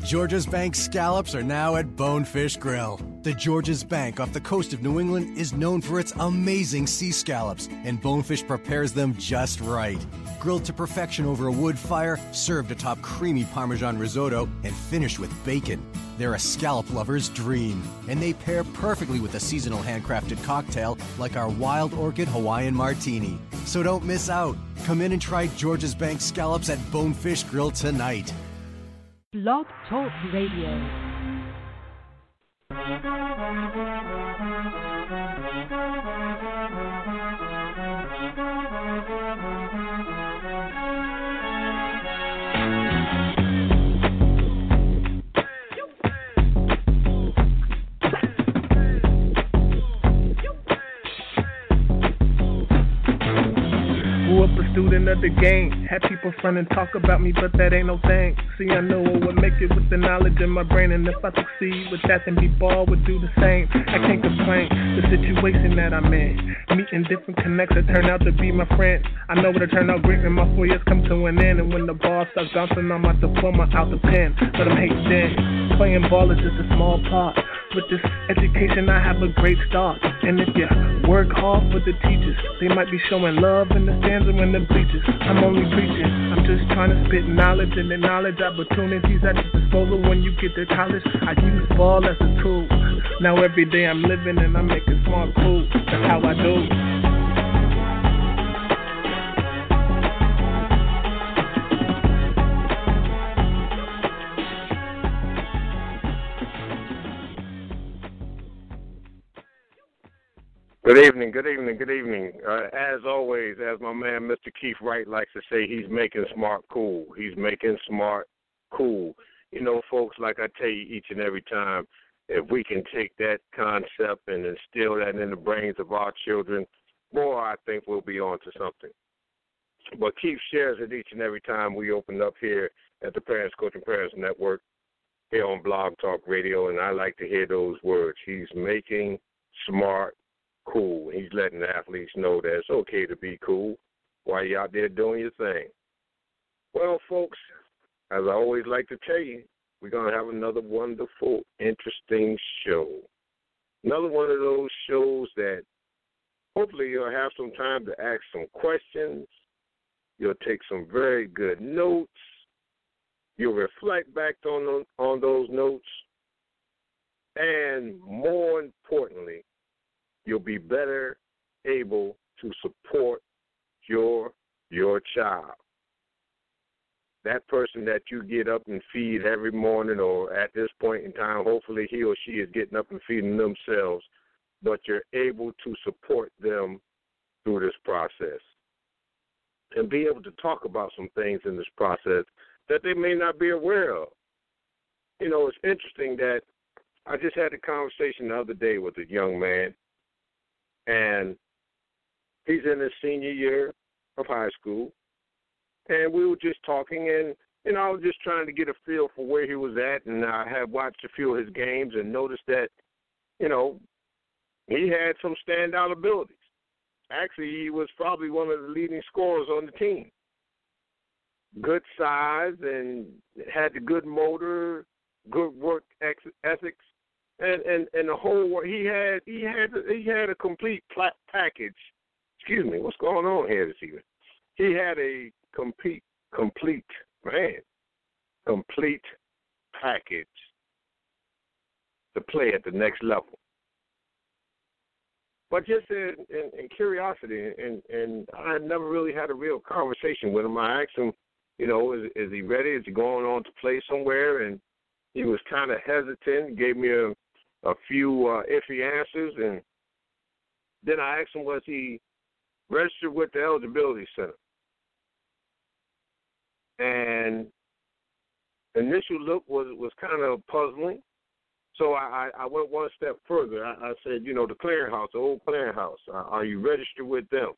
Georgia's Bank scallops are now at Bonefish Grill. The Georgia's Bank off the coast of New England is known for its amazing sea scallops, and Bonefish prepares them just right. Grilled to perfection over a wood fire, served atop creamy Parmesan risotto, and finished with bacon. They're a scallop lover's dream, and they pair perfectly with a seasonal handcrafted cocktail like our Wild Orchid Hawaiian Martini. So don't miss out. Come in and try Georgia's Bank scallops at Bonefish Grill tonight. Blog Talk Radio. Student of the game, had people front and talk about me, but that ain't no thing. See, I know I would make it with the knowledge in my brain, and if I succeed with that, then B-Ball would do the same. I can't complain, the situation that I'm in, meeting different connects that turn out to be my friends. I know it'll turn out great when my 4 years come to an end, and when the ball starts bouncing, I'm out the diploma out the pen. But I'm hating then, playing ball is just a small part. With this education, I have a great start. And if you work hard for the teachers, they might be showing love in the stands or in the bleachers. I'm only preaching, I'm just trying to spit knowledge and acknowledge opportunities at your disposal when you get to college. I use ball as a tool. Now every day I'm living and I'm making smart cool. That's how I do. Good evening, good evening, good evening. As always, as my man Mr. Keith Wright likes to say, he's making smart cool. He's making smart cool. You know, folks, like I tell you each and every time, if we can take that concept and instill that in the brains of our children, boy, I think we'll be on to something. But Keith shares it each and every time we open up here at the Parents Coaching Parents Network here on Blog Talk Radio, and I like to hear those words. He's making smart cool. He's letting the athletes know that it's okay to be cool while you're out there doing your thing. Well, folks, as I always like to tell you, we're going to have another wonderful, interesting show. Another one of those shows that hopefully you'll have some time to ask some questions. You'll take some very good notes. You'll reflect back on those notes. And more importantly, you'll be better able to support your child. That person that you get up and feed every morning, or at this point in time, hopefully he or she is getting up and feeding themselves, but you're able to support them through this process and be able to talk about some things in this process that they may not be aware of. You know, it's interesting that I just had a conversation the other day with a young man, and he's in his senior year of high school, and we were just talking, and, you know, I was just trying to get a feel for where he was at, and I had watched a few of his games and noticed that, you know, he had some standout abilities. Actually, he was probably one of the leading scorers on the team. Good size and had the good motor, good work ethics. And the whole he had a complete package. Excuse me, what's going on here this evening? He had a complete package to play at the next level. But just in curiosity, and I had never really had a real conversation with him. I asked him, you know, is he ready? Is he going on to play somewhere? And he was kind of hesitant. Gave me a few iffy answers, and then I asked him, was he registered with the Eligibility Center? And initial look was kind of puzzling, so I went one step further. I said, you know, the clearinghouse, the old clearinghouse, are you registered with them?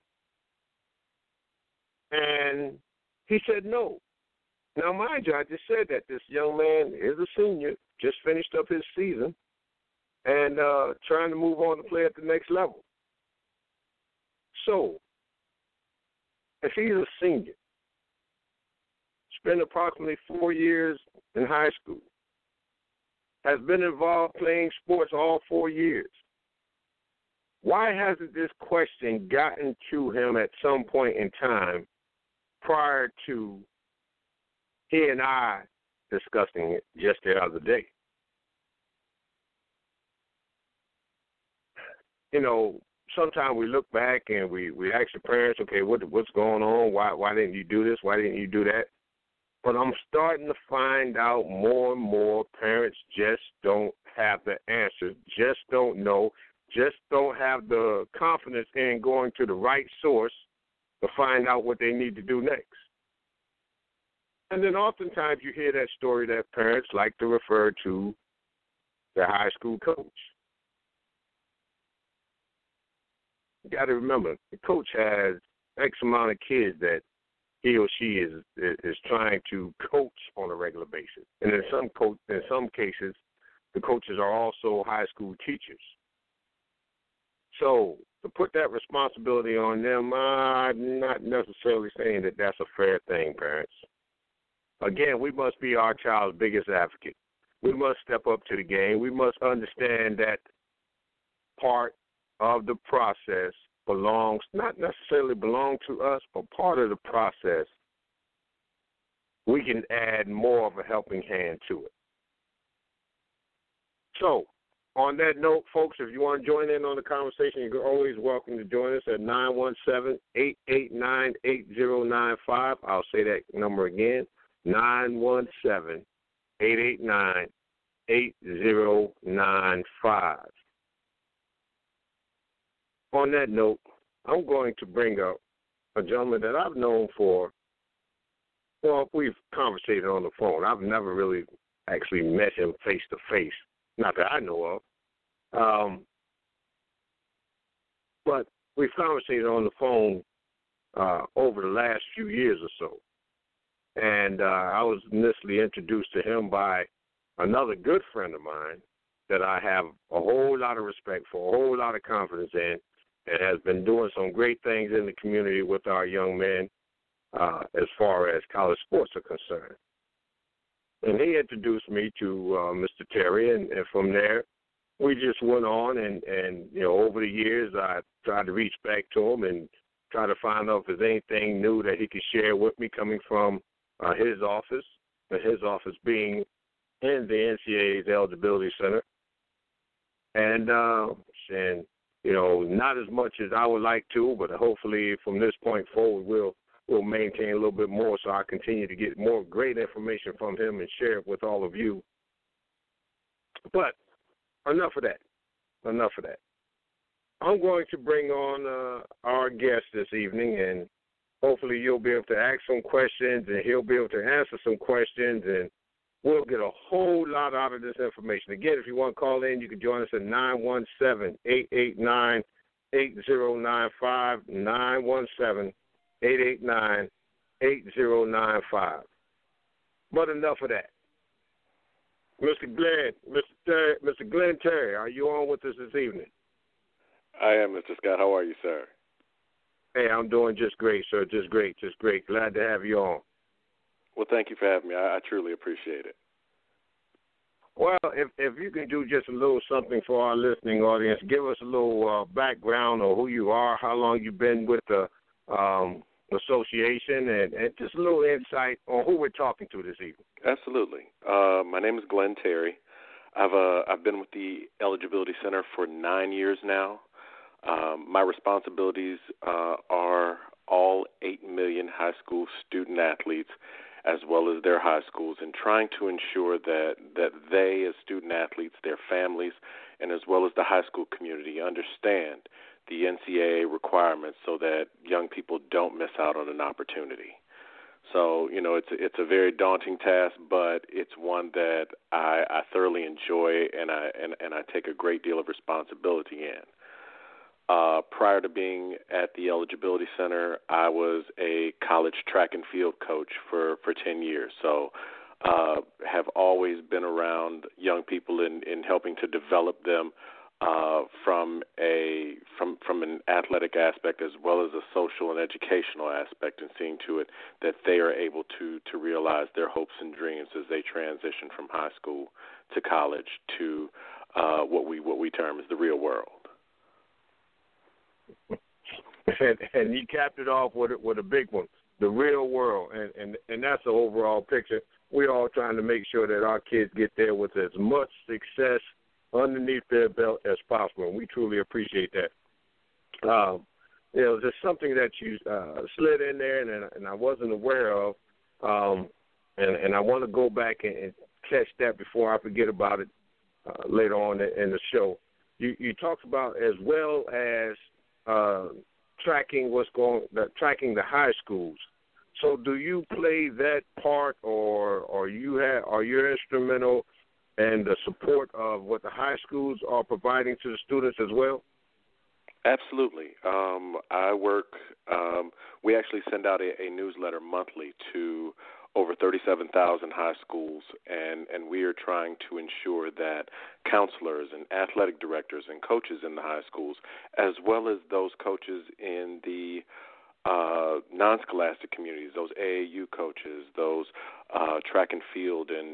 And he said no. Now, mind you, I just said that this young man is a senior, just finished up his season, and trying to move on to play at the next level. So, if he's a senior, spent approximately 4 years in high school, has been involved playing sports all 4 years. Why hasn't this question gotten to him at some point in time prior to he and I discussing it just the other day? You know, sometimes we look back and we ask the parents, okay, what's going on? Why didn't you do this? Why didn't you do that? But I'm starting to find out more and more parents just don't have the answers, just don't know, just don't have the confidence in going to the right source to find out what they need to do next. And then oftentimes you hear that story that parents like to refer to their high school coach. You got to remember, the coach has X amount of kids that he or she is trying to coach on a regular basis. And in some cases, the coaches are also high school teachers. So to put that responsibility on them, I'm not necessarily saying that that's a fair thing, parents. Again, we must be our child's biggest advocate. We must step up to the game. We must understand that part of the process not necessarily belong to us, but part of the process, we can add more of a helping hand to it. So, on that note, folks, if you want to join in on the conversation, you're always welcome to join us at 917-889-8095. I'll say that number again, 917-889-8095. On that note, I'm going to bring up a gentleman that I've known we've conversated on the phone. I've never really actually met him face to face, not that I know of. But we've conversated on the phone over the last few years or so. And I was initially introduced to him by another good friend of mine that I have a whole lot of respect for, a whole lot of confidence in, and has been doing some great things in the community with our young men as far as college sports are concerned. And he introduced me to Mr. Terry, and from there we just went on, and over the years I tried to reach back to him and try to find out if there's anything new that he could share with me coming from his office, and his office being in the NCAA's Eligibility Center. And not as much as I would like to, but hopefully from this point forward we'll maintain a little bit more so I continue to get more great information from him and share it with all of you. But enough of that. I'm going to bring on our guest this evening, and hopefully you'll be able to ask some questions and he'll be able to answer some questions, and we'll get a whole lot out of this information. Again, if you want to call in, you can join us at 917-889-8095, 917-889-8095. But enough of that. Mr. Glenn Terry, are you on with us this evening? I am, Mr. Scott. How are you, sir? Hey, I'm doing just great, sir. Just great. Glad to have you on. Well, thank you for having me. I truly appreciate it. Well, if you can do just a little something for our listening audience, give us a little background on who you are, how long you've been with the association, and just a little insight on who we're talking to this evening. Absolutely. My name is Glenn Terry. I've been with the Eligibility Center for 9 years now. My responsibilities are all 8 million high school student athletes, as well as their high schools, and trying to ensure that they, as student athletes, their families, and as well as the high school community, understand the NCAA requirements so that young people don't miss out on an opportunity. So, it's a very daunting task, but it's one that I thoroughly enjoy and I take a great deal of responsibility in. Prior to being at the Eligibility Center, I was a college track and field coach for 10 years. So have always been around young people in helping to develop them from an athletic aspect as well as a social and educational aspect, and seeing to it that they are able to realize their hopes and dreams as they transition from high school to college to what we term as the real world. And you capped it off with a big one, the real world, and that's the overall picture. We're all trying to make sure that our kids get there with as much success underneath their belt as possible, and we truly appreciate that. There's something that you slid in there, and I wasn't aware of, and I want to go back and catch that before I forget about it later on in the show. You talked about as well as tracking tracking the high schools. So do you play that part, or are you instrumental in the support of what the high schools are providing to the students as well? Absolutely. I work. We actually send out a newsletter monthly to over 37,000 high schools, and we are trying to ensure that counselors and athletic directors and coaches in the high schools, as well as those coaches in the non-scholastic communities, those AAU coaches, those track and field and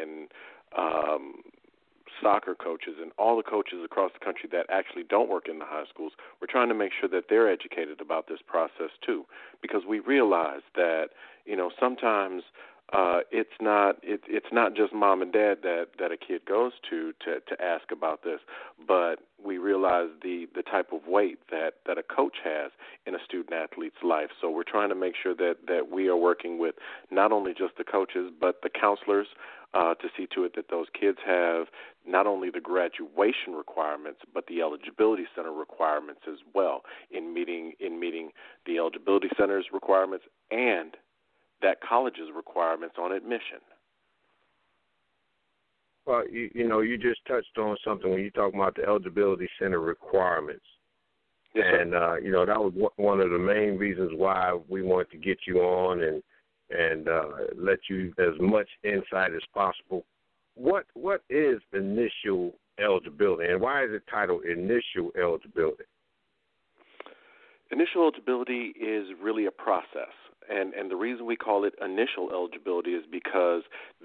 soccer coaches, and all the coaches across the country that actually don't work in the high schools, we're trying to make sure that they're educated about this process too, because we realize that sometimes it's not just mom and dad that a kid goes to ask about this, but we realize the type of weight that a coach has in a student athlete's life. So we're trying to make sure that we are working with not only just the coaches but the counselors to see to it that those kids have not only the graduation requirements but the eligibility center requirements as well, in meeting the eligibility center's requirements and that college's requirements on admission. Well, you just touched on something when you talk about the eligibility center requirements. Yes, and, that was one of the main reasons why we wanted to get you on and let you as much insight as possible. What is initial eligibility, and why is it titled initial eligibility? Initial eligibility is really a process. And the reason we call it initial eligibility is because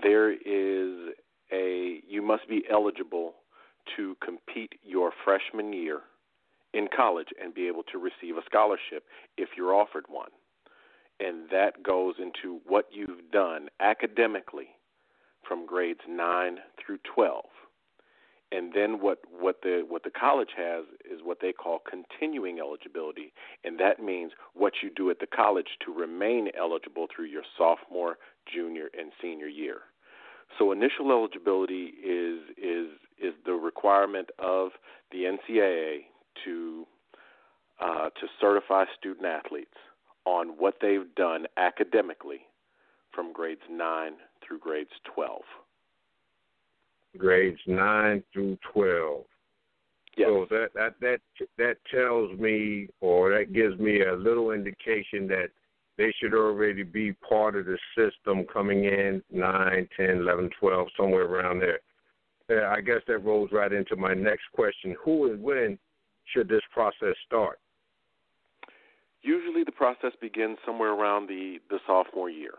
you must be eligible to compete your freshman year in college and be able to receive a scholarship if you're offered one. And that goes into what you've done academically from grades 9 through 12. And then what the college has is what they call continuing eligibility, and that means what you do at the college to remain eligible through your sophomore, junior, and senior year. So initial eligibility is the requirement of the NCAA to certify student athletes on what they've done academically from grades 9 through grades 12. Grades 9 through 12. Yes. So that tells me, or that gives me a little indication that they should already be part of the system coming in 9, 10, 11, 12, somewhere around there. I guess that rolls right into my next question. Who and when should this process start? Usually the process begins somewhere around the sophomore year.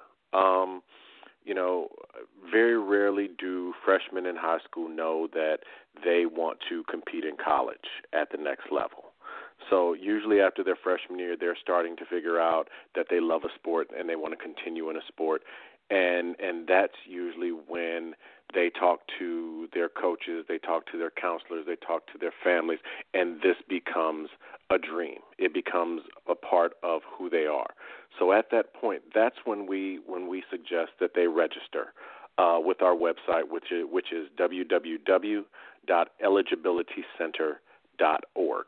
Very rarely do freshmen in high school know that they want to compete in college at the next level. So usually after their freshman year, they're starting to figure out that they love a sport and they want to continue in a sport. And that's usually when they talk to their coaches, they talk to their counselors, they talk to their families, and this becomes a dream. It becomes a part of who they are. So at that point, that's when we suggest that they register with our website, which is www.eligibilitycenter.org.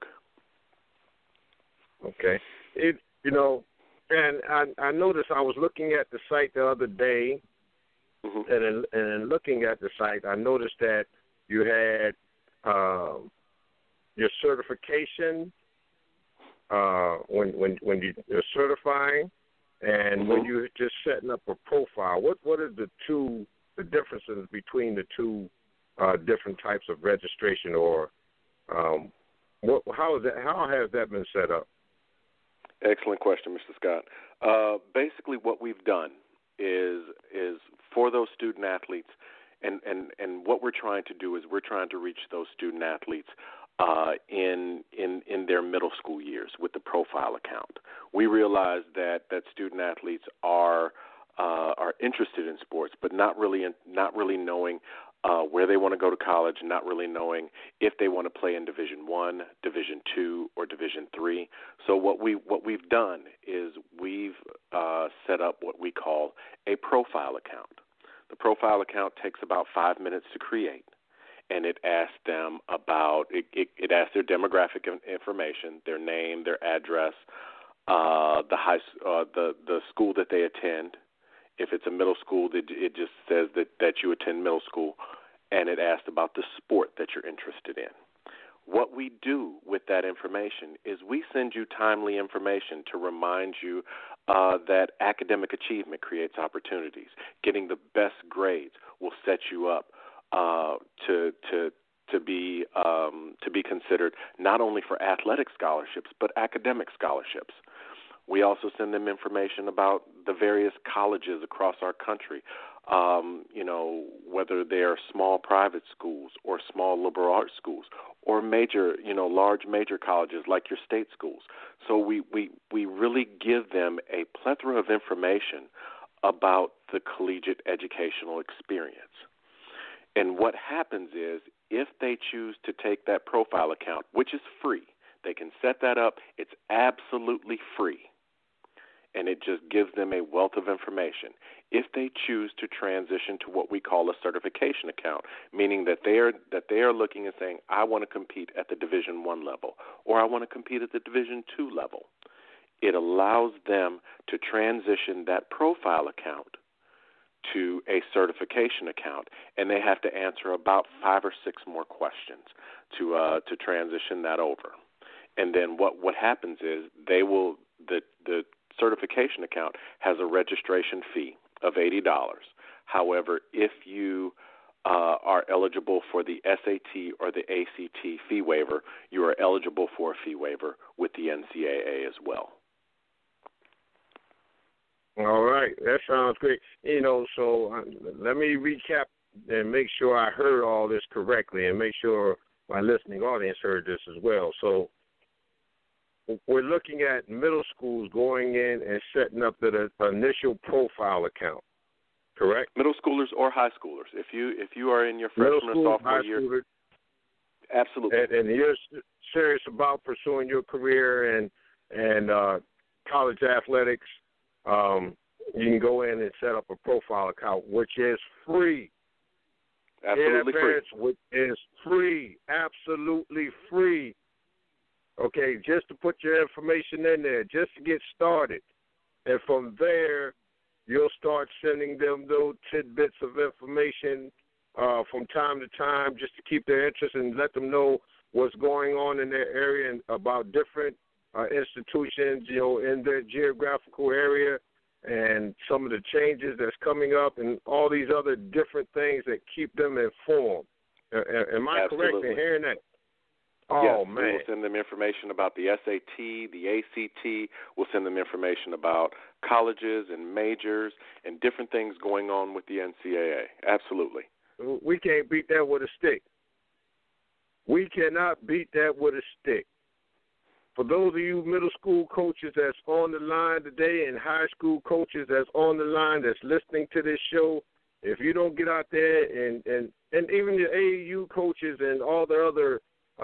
Okay. And I noticed, I was looking at the site the other day, mm-hmm. and in looking at the site, I noticed that you had your certification when you're certifying, and mm-hmm. when you're just setting up a profile. What are the differences between the two different types of registration or How has that been set up? Excellent question, Mr. Scott. Basically, what we've done is for those student athletes, and what we're trying to do is we're trying to reach those student athletes in their middle school years with the profile account. We realize that student athletes are interested in sports, but not really knowing where they want to go to college, not really knowing if they want to play in Division I, Division II, or Division III. So what we've done is we've set up what we call a profile account. The profile account takes about 5 minutes to create, and it asks them about it asks their demographic information, their name, their address, the school that they attend. If it's a middle school, it just says that you attend middle school, and it asks about the sport that you're interested in. What we do with that information is we send you timely information to remind you that academic achievement creates opportunities. Getting the best grades will set you up to be considered not only for athletic scholarships but academic scholarships. We also send them information about the various colleges across our country, whether they are small private schools or small liberal arts schools or major, large major colleges like your state schools. So we really give them a plethora of information about the collegiate educational experience. And what happens is if they choose to take that profile account, which is free, they can set that up. It's absolutely free. And it just gives them a wealth of information. If they choose to transition to what we call a certification account, meaning that they are looking and saying, I want to compete at the Division I level, or I want to compete at the Division II level, it allows them to transition that profile account to a certification account, and they have to answer about 5 or 6 more questions to transition that over. And then what happens is the certification account has a registration fee of $80. However, if you are eligible for the SAT or the ACT fee waiver, you are eligible for a fee waiver with the NCAA as well. All right, that sounds great. So let me recap and make sure I heard all this correctly and make sure my listening audience heard this as well. So we're looking at middle schools going in and setting up the initial profile account, correct? Middle schoolers or high schoolers. If you are in your freshman or sophomore year, absolutely. And you're serious about pursuing your career and college athletics, you can go in and set up a profile account, which is free. Absolutely free. Which is free, absolutely free. Okay, just to put your information in there, just to get started. And from there, you'll start sending them those tidbits of information from time to time just to keep their interest and let them know what's going on in their area and about different institutions, in their geographical area and some of the changes that's coming up and all these other different things that keep them informed. Am I correct in hearing that? Oh, yes, man. We'll send them information about the SAT, the ACT. We'll send them information about colleges and majors and different things going on with the NCAA. Absolutely. We can't beat that with a stick. We cannot beat that with a stick. For those of you middle school coaches that's on the line today and high school coaches that's on the line that's listening to this show, if you don't get out there and even the AAU coaches and all the other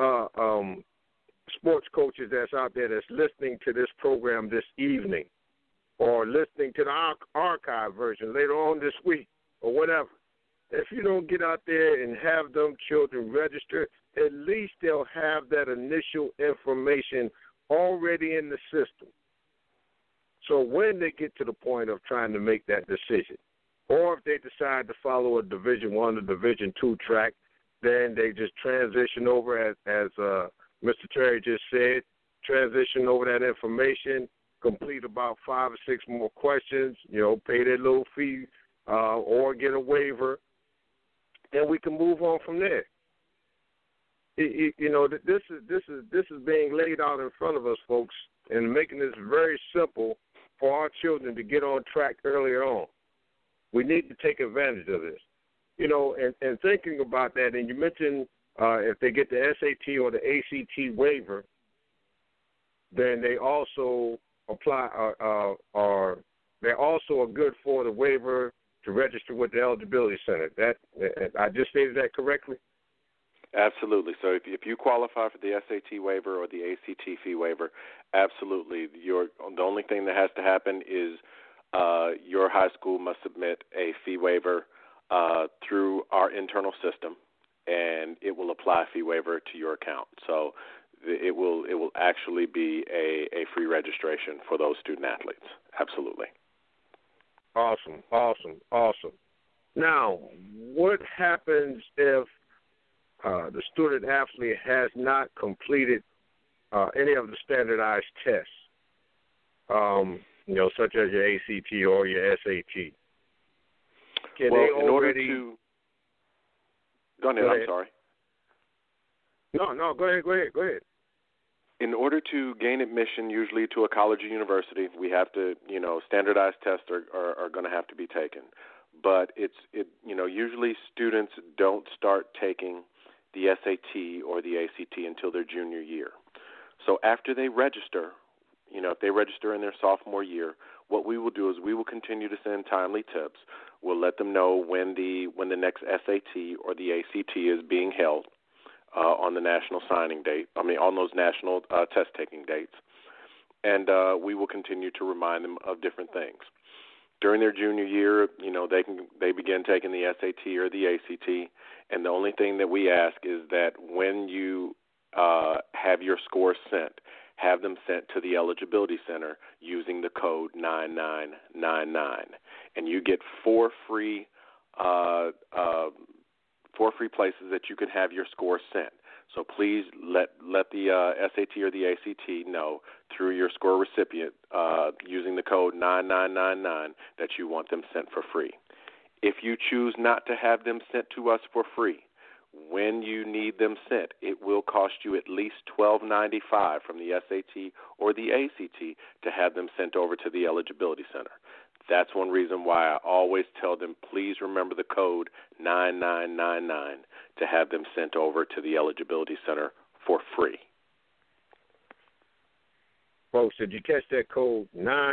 sports coaches that's out there that's listening to this program this evening or listening to the archive version later on this week or whatever, if you don't get out there and have them children register, at least they'll have that initial information already in the system. So when they get to the point of trying to make that decision, or if they decide to follow a Division I or Division II track, then they just transition over, as Mr. Terry just said, transition over that information, complete about 5 or 6 more questions, pay their little fee or get a waiver, and we can move on from there. this is being laid out in front of us, folks, and making this very simple for our children to get on track earlier on. We need to take advantage of this. And thinking about that, and you mentioned if they get the SAT or the ACT waiver, then they also apply, or they also are good for the waiver to register with the Eligibility Center. I just stated that correctly? Absolutely. So if you qualify for the SAT waiver or the ACT fee waiver, absolutely. The only thing that has to happen is your high school must submit a fee waiver through our internal system, and it will apply a fee waiver to your account. So it will actually be a free registration for those student athletes. Absolutely. Awesome. Now, what happens if the student athlete has not completed any of the standardized tests, such as your ACT or your SAT? Go ahead. I'm sorry. No, go ahead. In order to gain admission, usually to a college or university, we have to, standardized tests are going to have to be taken. But usually students don't start taking the SAT or the ACT until their junior year. So after they register, if they register in their sophomore year, what we will do is we will continue to send timely tips. We'll let them know when the next SAT or the ACT is being held on the national signing date. On those national test-taking dates. And we will continue to remind them of different things. During their junior year, they begin taking the SAT or the ACT, and the only thing that we ask is that when you have your scores sent, have them sent to the Eligibility Center using the code 9999, and you get four free places that you can have your scores sent. So please let the SAT or the ACT know through your score recipient using the code 9999 that you want them sent for free. If you choose not to have them sent to us for free, when you need them sent, it will cost you at least $12.95 from the SAT or the ACT to have them sent over to the Eligibility Center. That's one reason why I always tell them, please remember the code 9999 to have them sent over to the Eligibility Center for free. Folks, did you catch that code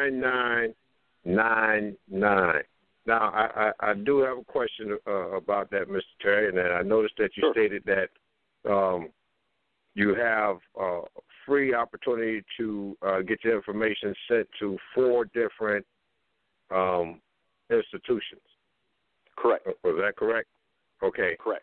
9999? Now, I do have a question about that, Mr. Terry, and I noticed that you stated that you have free opportunity to get your information sent to 4 different institutions. Correct. Was that correct? Okay. Correct.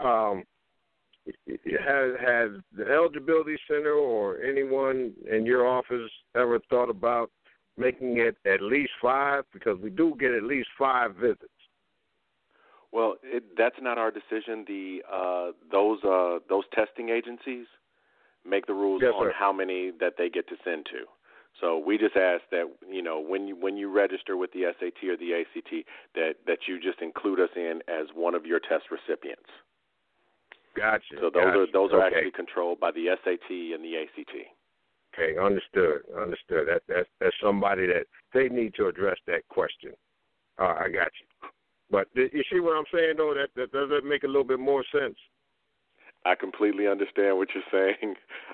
Has the Eligibility Center or anyone in your office ever thought about making it at least 5? Because we do get at least 5 visits. Well, that's not our decision. Those testing agencies make the rules on how many that they get to send to. So we just ask that when you register with the SAT or the ACT that you just include us in as one of your test recipients. Gotcha. So those are actually controlled by the SAT and the ACT. Okay, understood. That's somebody that they need to address that question. I got you. But you see what I'm saying, though? That does that make a little bit more sense? I completely understand what you're saying.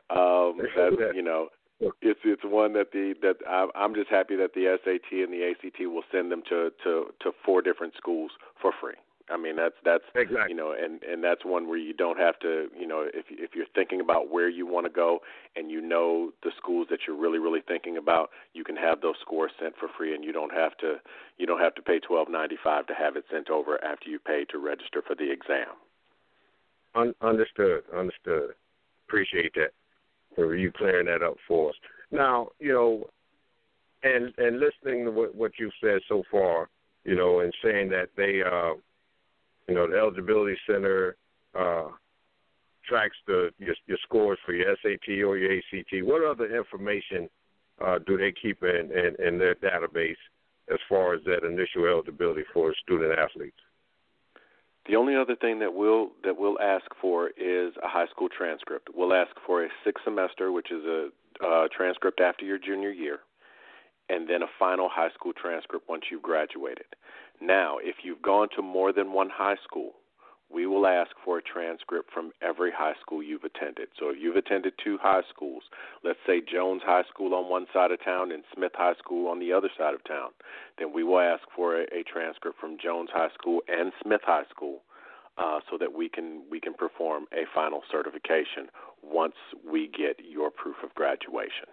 It's one that I'm just happy that the SAT and the ACT will send them to 4 different schools for free. I mean, that's exactly. And that's one where you don't have to, if you're thinking about where you want to go and the schools that you're really, really thinking about, you can have those scores sent for free, and you don't have to pay $12.95 to have it sent over after you pay to register for the exam. Understood. Appreciate that for you clearing that up for us. Now, and listening to what you've said so far, and saying that they the Eligibility Center tracks your scores for your SAT or your ACT. What other information do they keep in their database as far as that initial eligibility for student athletes? The only other thing that we'll ask for is a high school transcript. We'll ask for a 6th semester, which is a transcript after your junior year, and then a final high school transcript once you've graduated. Now, if you've gone to more than one high school, we will ask for a transcript from every high school you've attended. So if you've attended 2 high schools, let's say Jones High School on one side of town and Smith High School on the other side of town, then we will ask for a transcript from Jones High School and Smith High School so that we can perform a final certification once we get your proof of graduation.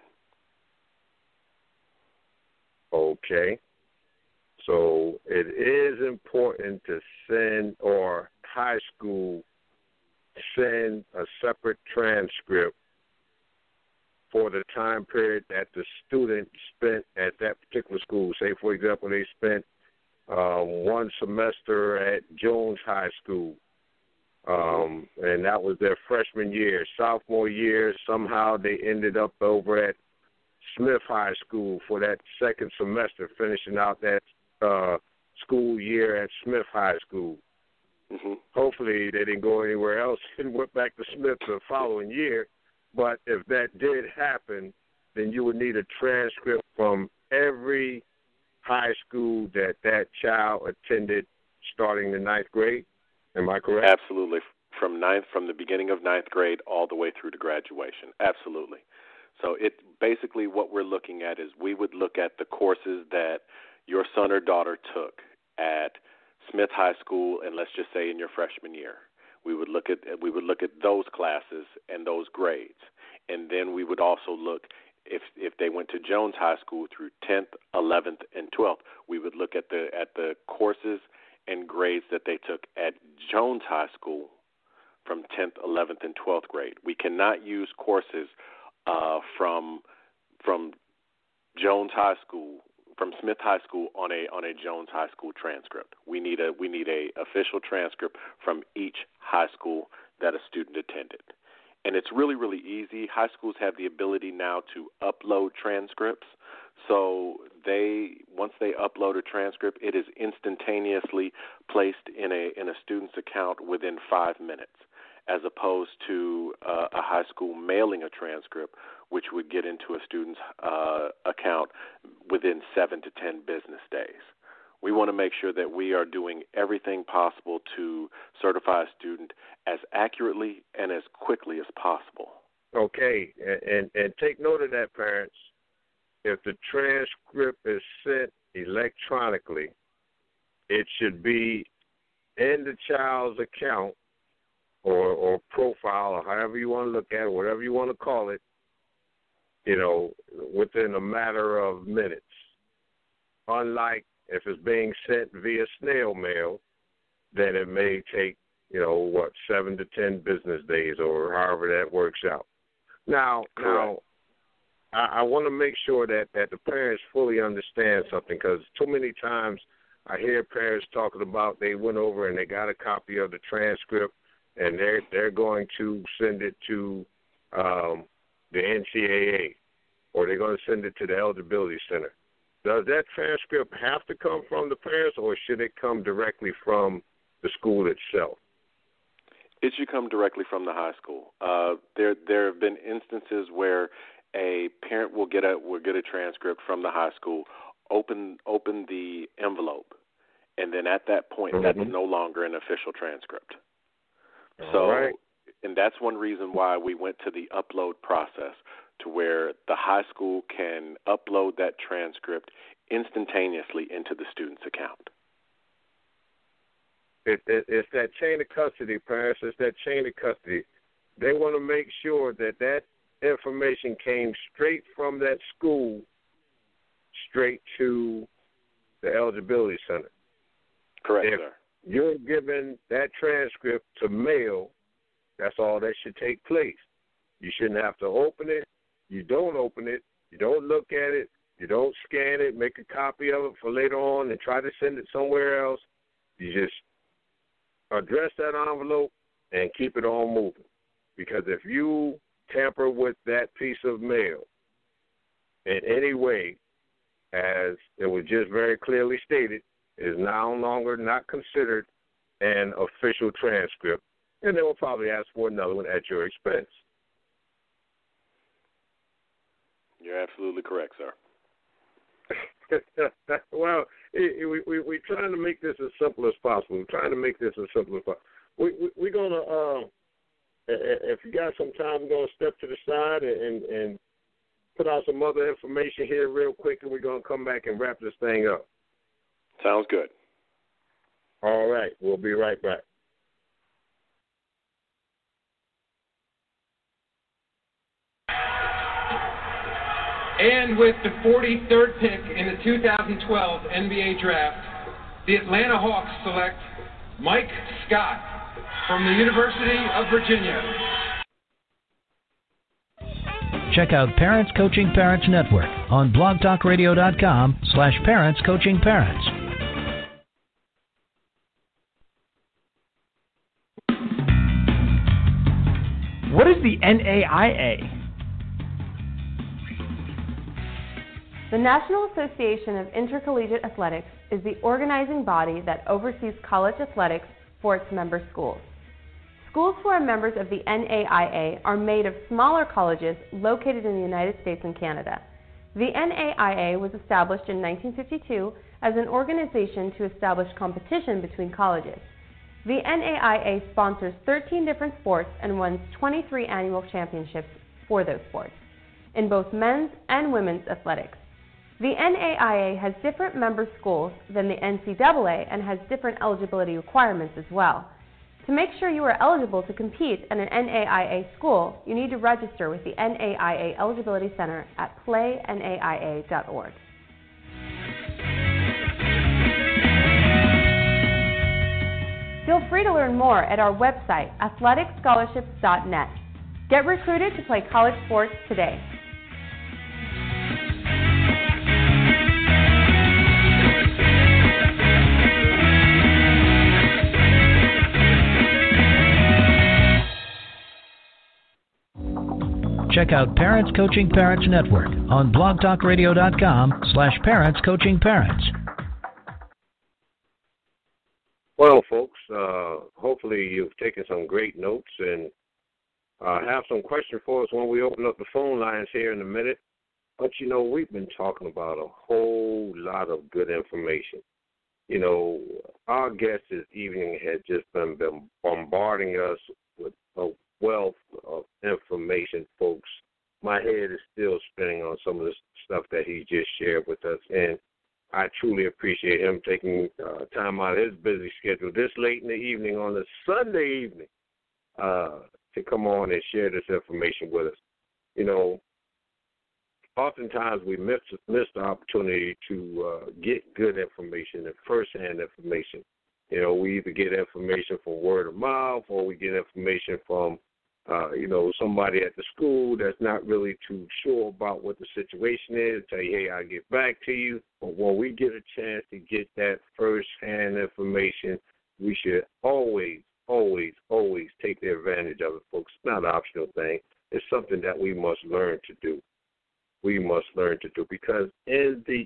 Okay. So it is important to send, or high school send a separate transcript for the time period that the student spent at that particular school. Say, for example, they spent 1 semester at Jones High School, and that was their freshman year. Sophomore year, somehow they ended up over at Smith High School for that 2nd semester, finishing out that school year at Smith High School. Mm-hmm. Hopefully they didn't go anywhere else and went back to Smith the following year. But if that did happen, then you would need a transcript from every high school that child attended starting the 9th grade. Am I correct? Absolutely. From the beginning of 9th grade all the way through to graduation. Absolutely. So basically what we're looking at is we would look at the courses that your son or daughter took at Smith High School, and let's just say in your freshman year. We would look at those classes and those grades, and then we would also look if they went to Jones High School through 10th, 11th, and 12th. We would look at the courses and grades that they took at Jones High School from 10th, 11th, and 12th grade. We cannot use courses from Jones High School, from Smith High School on a Jones High School transcript. We need a official transcript from each high school that a student attended. And it's really, really easy. High schools have the ability now to upload transcripts. So once they upload a transcript, it is instantaneously placed in a student's account within 5 minutes, as opposed to a high school mailing a transcript, which would get into a student's account within 7 to 10 business days. We want to make sure that we are doing everything possible to certify a student as accurately and as quickly as possible. Okay, and take note of that, parents. If the transcript is sent electronically, it should be in the child's account or profile, or however you want to look at it, whatever you want to call it, within a matter of minutes. Unlike if it's being sent via snail mail, then it may take, 7 to 10 business days or however that works out. Now, I want to make sure that the parents fully understand something, because too many times I hear parents talking about they went over and they got a copy of the transcript and they're going to send it to the NCAA, or they're going to send it to the Eligibility Center. Does that transcript have to come from the parents, or should it come directly from the school itself? It should come directly from the high school. There have been instances where a parent will get a transcript from the high school, open the envelope, and then at that point, that's no longer an official transcript. Right. And that's one reason why we went to the upload process, to where the high school can upload that transcript instantaneously into the student's account. It's that chain of custody, parents. It's that chain of custody. They want to make sure that information came straight from that school straight to the Eligibility Center. Correct, if sir. You're given that transcript to mail, that's all that should take place. You shouldn't have to open it. You don't open it. You don't look at it. You don't scan it, make a copy of it for later on and try to send it somewhere else. You just address that envelope and keep it on moving. Because if you tamper with that piece of mail in any way, as it was just very clearly stated, is now no longer not considered an official transcript, and they will probably ask for another one at your expense. You're absolutely correct, sir. Well, we're trying to make this as simple as possible. We're trying to make this as simple as possible. We're going to, if you got some time, we're going to step to the side and put out some other information here real quick, and we're going to come back and wrap this thing up. Sounds good. All right. We'll be right back. And with the 43rd pick in the 2012 NBA Draft, the Atlanta Hawks select Mike Scott from the University of Virginia. Check out Parents Coaching Parents Network on blogtalkradio.com/parentscoachingparents. What is the NAIA? The National Association of Intercollegiate Athletics is the organizing body that oversees college athletics for its member schools. Schools who are members of the NAIA are made of smaller colleges located in the United States and Canada. The NAIA was established in 1952 as an organization to establish competition between colleges. The NAIA sponsors 13 different sports and wins 23 annual championships for those sports, in both men's and women's athletics. The NAIA has different member schools than the NCAA and has different eligibility requirements as well. To make sure you are eligible to compete at an NAIA school, you need to register with the NAIA Eligibility Center at playnaia.org. Feel free to learn more at our website, athleticscholarships.net. Get recruited to play college sports today. Check out Parents Coaching Parents Network on blogtalkradio.com/parentscoachingparents. Well, folks, hopefully you've taken some great notes and have some questions for us when we open up the phone lines here in a minute. But, you know, we've been talking about a whole lot of good information. You know, our guest this evening had just been bombarding us with a wealth of information, folks. My head is still spinning on some of the stuff that he just shared with us, and I truly appreciate him taking time out of his busy schedule this late in the evening on a Sunday evening to come on and share this information with us. You know, oftentimes we miss the opportunity to get good information and first-hand information. You know, we either get information from word of mouth or we get information from somebody at the school that's not really too sure about what the situation is, tell you, hey, I'll get back to you. But when we get a chance to get that first-hand information, we should always, always, always take the advantage of it, folks. It's not an optional thing. It's something that we must learn to do. We must learn to do because in the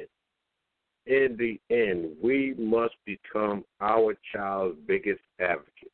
end, we must become our child's biggest advocate.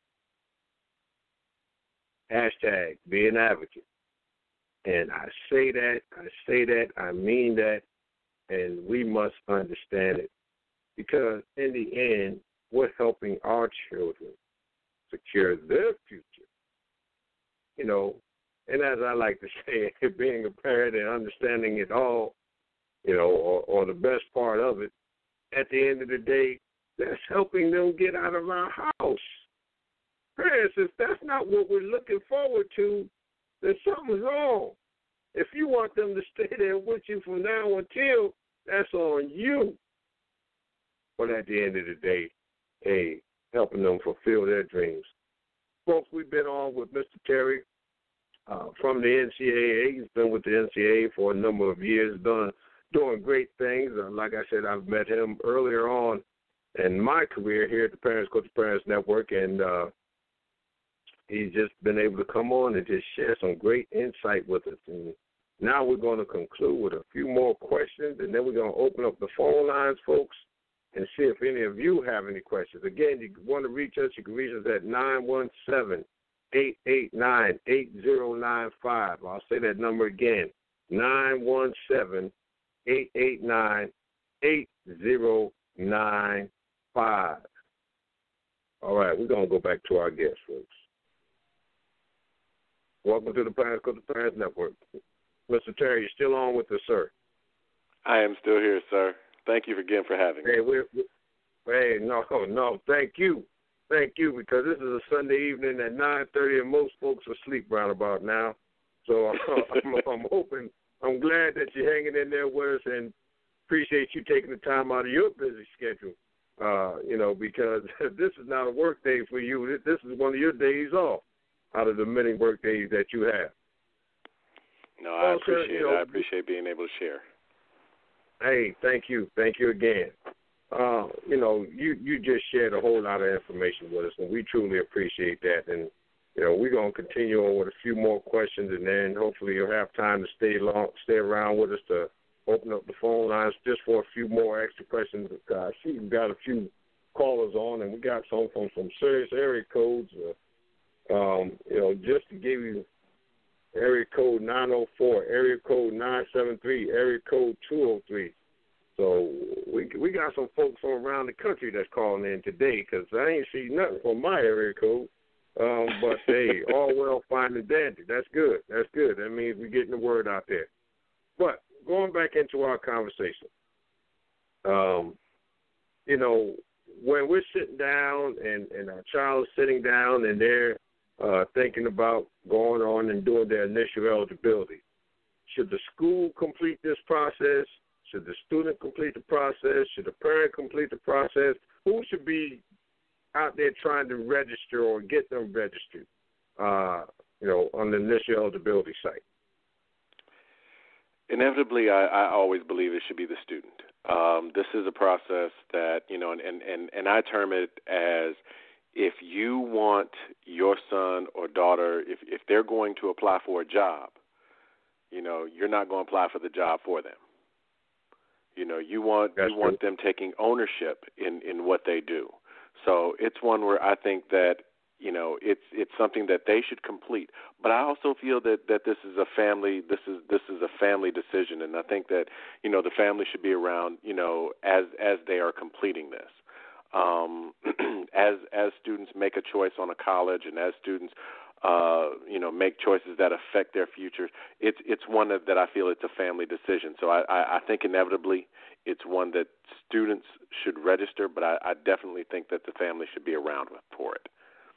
Hashtag be an advocate. And I say that, I mean that, and we must understand it. Because in the end, we're helping our children secure their future. You know, and as I like to say, being a parent and understanding it all, you know, or the best part of it, at the end of the day, that's helping them get out of our house. Parents, if that's not what we're looking forward to, then something's wrong. If you want them to stay there with you from now until, that's on you. But at the end of the day, hey, helping them fulfill their dreams. Folks, we've been on with Mr. Terry from the NCAA. He's been with the NCAA for a number of years, doing great things. Like I said, I've met him earlier on in my career here at the Parents Coaching Parents Network, and he's just been able to come on and just share some great insight with us. And now we're going to conclude with a few more questions, and then we're going to open up the phone lines, folks. and see if any of you have any questions. Again, you want to reach us, you can reach us at 917-889-8095. I'll say that number again, 917-889-8095. All right, we're going to go back to our guest, folks. Welcome to the Parents Coach the Parents Network. Mr. Terry, you're still on with us, sir. I am still here, sir. Thank you again for having me. No, thank you. Thank you, because this is a Sunday evening at 9:30, and most folks are asleep round about now. So I'm hoping, I'm glad that you're hanging in there with us, and appreciate you taking the time out of your busy schedule, because this is not a work day for you. This is one of your days off out of the many work days that you have. No, I appreciate it. I appreciate being able to share. Hey, thank you. Thank you again. You just shared a whole lot of information with us, and we truly appreciate that. And, we're going to continue on with a few more questions, and then hopefully you'll have time to stay around with us to open up the phone lines just for a few more extra questions. I see we've got a few callers on, and we got some from some serious area codes. Just to give you area code 904, area code 973, area code 203. So we got some folks from around the country that's calling in today, because I ain't see nothing from my area code. But, hey, all well, fine and dandy. That's good. That's good. That means we're getting the word out there. But going back into our conversation, when we're sitting down and our child is sitting down and they're thinking about going on and doing their initial eligibility, should the school complete this process? Should the student complete the process? Should the parent complete the process? Who should be out there trying to register or get them registered, on the initial eligibility site? Inevitably, I always believe it should be the student. This is a process that, and I term it as, if you want your son or daughter, if they're going to apply for a job, you're not going to apply for the job for them. You want them taking ownership in what they do. So it's one where I think that, it's something that they should complete. But I also feel that this is a family decision, and I think that, the family should be around, as they are completing this. As students make a choice on a college, and as students make choices that affect their future, it's one that I feel it's a family decision. So I think inevitably it's one that students should register, but I definitely think that the family should be around for it.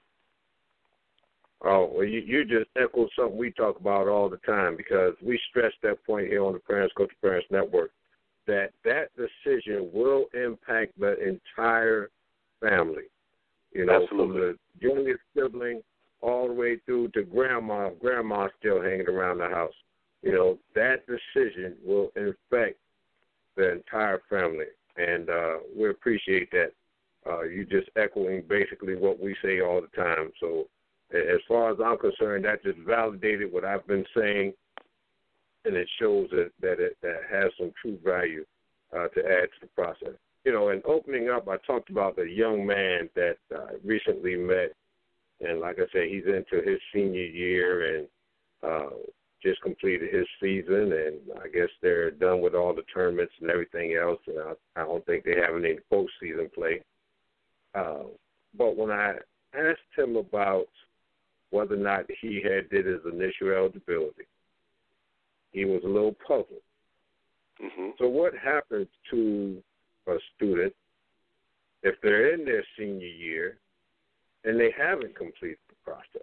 Oh, well, you just echoed something we talk about all the time, because we stress that point here on the Parents Coach the Parents Network, that decision will impact the entire family. Absolutely. From the youngest sibling all the way through to grandma still hanging around the house. That decision will affect the entire family, and we appreciate that. You just echoing basically what we say all the time. So as far as I'm concerned, that just validated what I've been saying, and it shows that it has some true value to add to the process. In opening up, I talked about the young man that I recently met, and like I said, he's into his senior year and just completed his season, and I guess they're done with all the tournaments and everything else. I don't think they have any postseason play. But when I asked him about whether or not he had did his initial eligibility, he was a little puzzled. Mm-hmm. So what happens to a student if they're in their senior year and they haven't completed the process?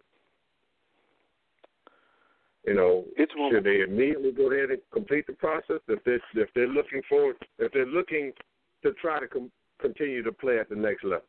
Should they immediately go ahead and complete the process if they're looking to try to continue to play at the next level?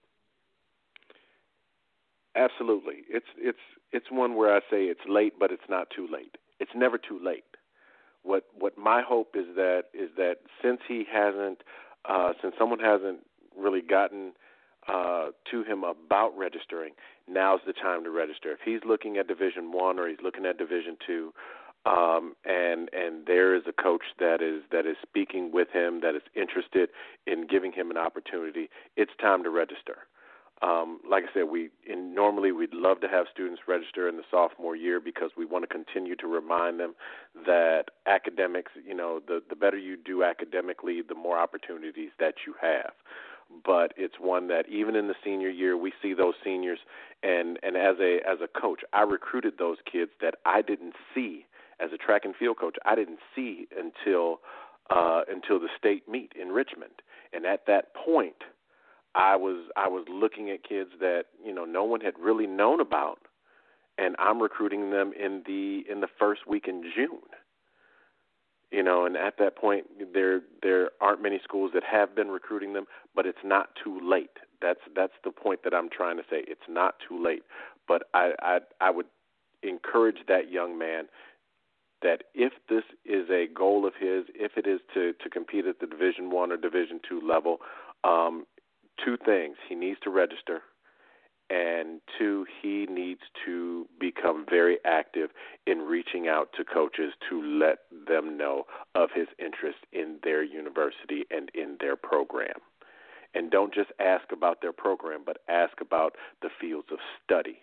Absolutely. It's one where I say it's late, but it's not too late. It's never too late. What my hope is that since someone hasn't really gotten to him about registering, now's the time to register. If he's looking at Division I or he's looking at Division II, And there is a coach that is speaking with him, that is interested in giving him an opportunity. It's time to register. Like I said, normally we'd love to have students register in the sophomore year because we want to continue to remind them that academics, the better you do academically, the more opportunities that you have. But it's one that even in the senior year, we see those seniors, and as a coach, I recruited those kids that I didn't see as a track and field coach. I didn't see until the state meet in Richmond, and at that point, I was looking at kids that no one had really known about, and I'm recruiting them in the first week in June. And at that point, there aren't many schools that have been recruiting them, but it's not too late. That's the point that I'm trying to say. It's not too late. But I would encourage that young man that if this is a goal of his, if it is to compete at the Division I or Division II level, two things: he needs to register, and two, he needs to become very active in reaching out to coaches to let them know of his interest in their university and in their program. And don't just ask about their program, but ask about the fields of study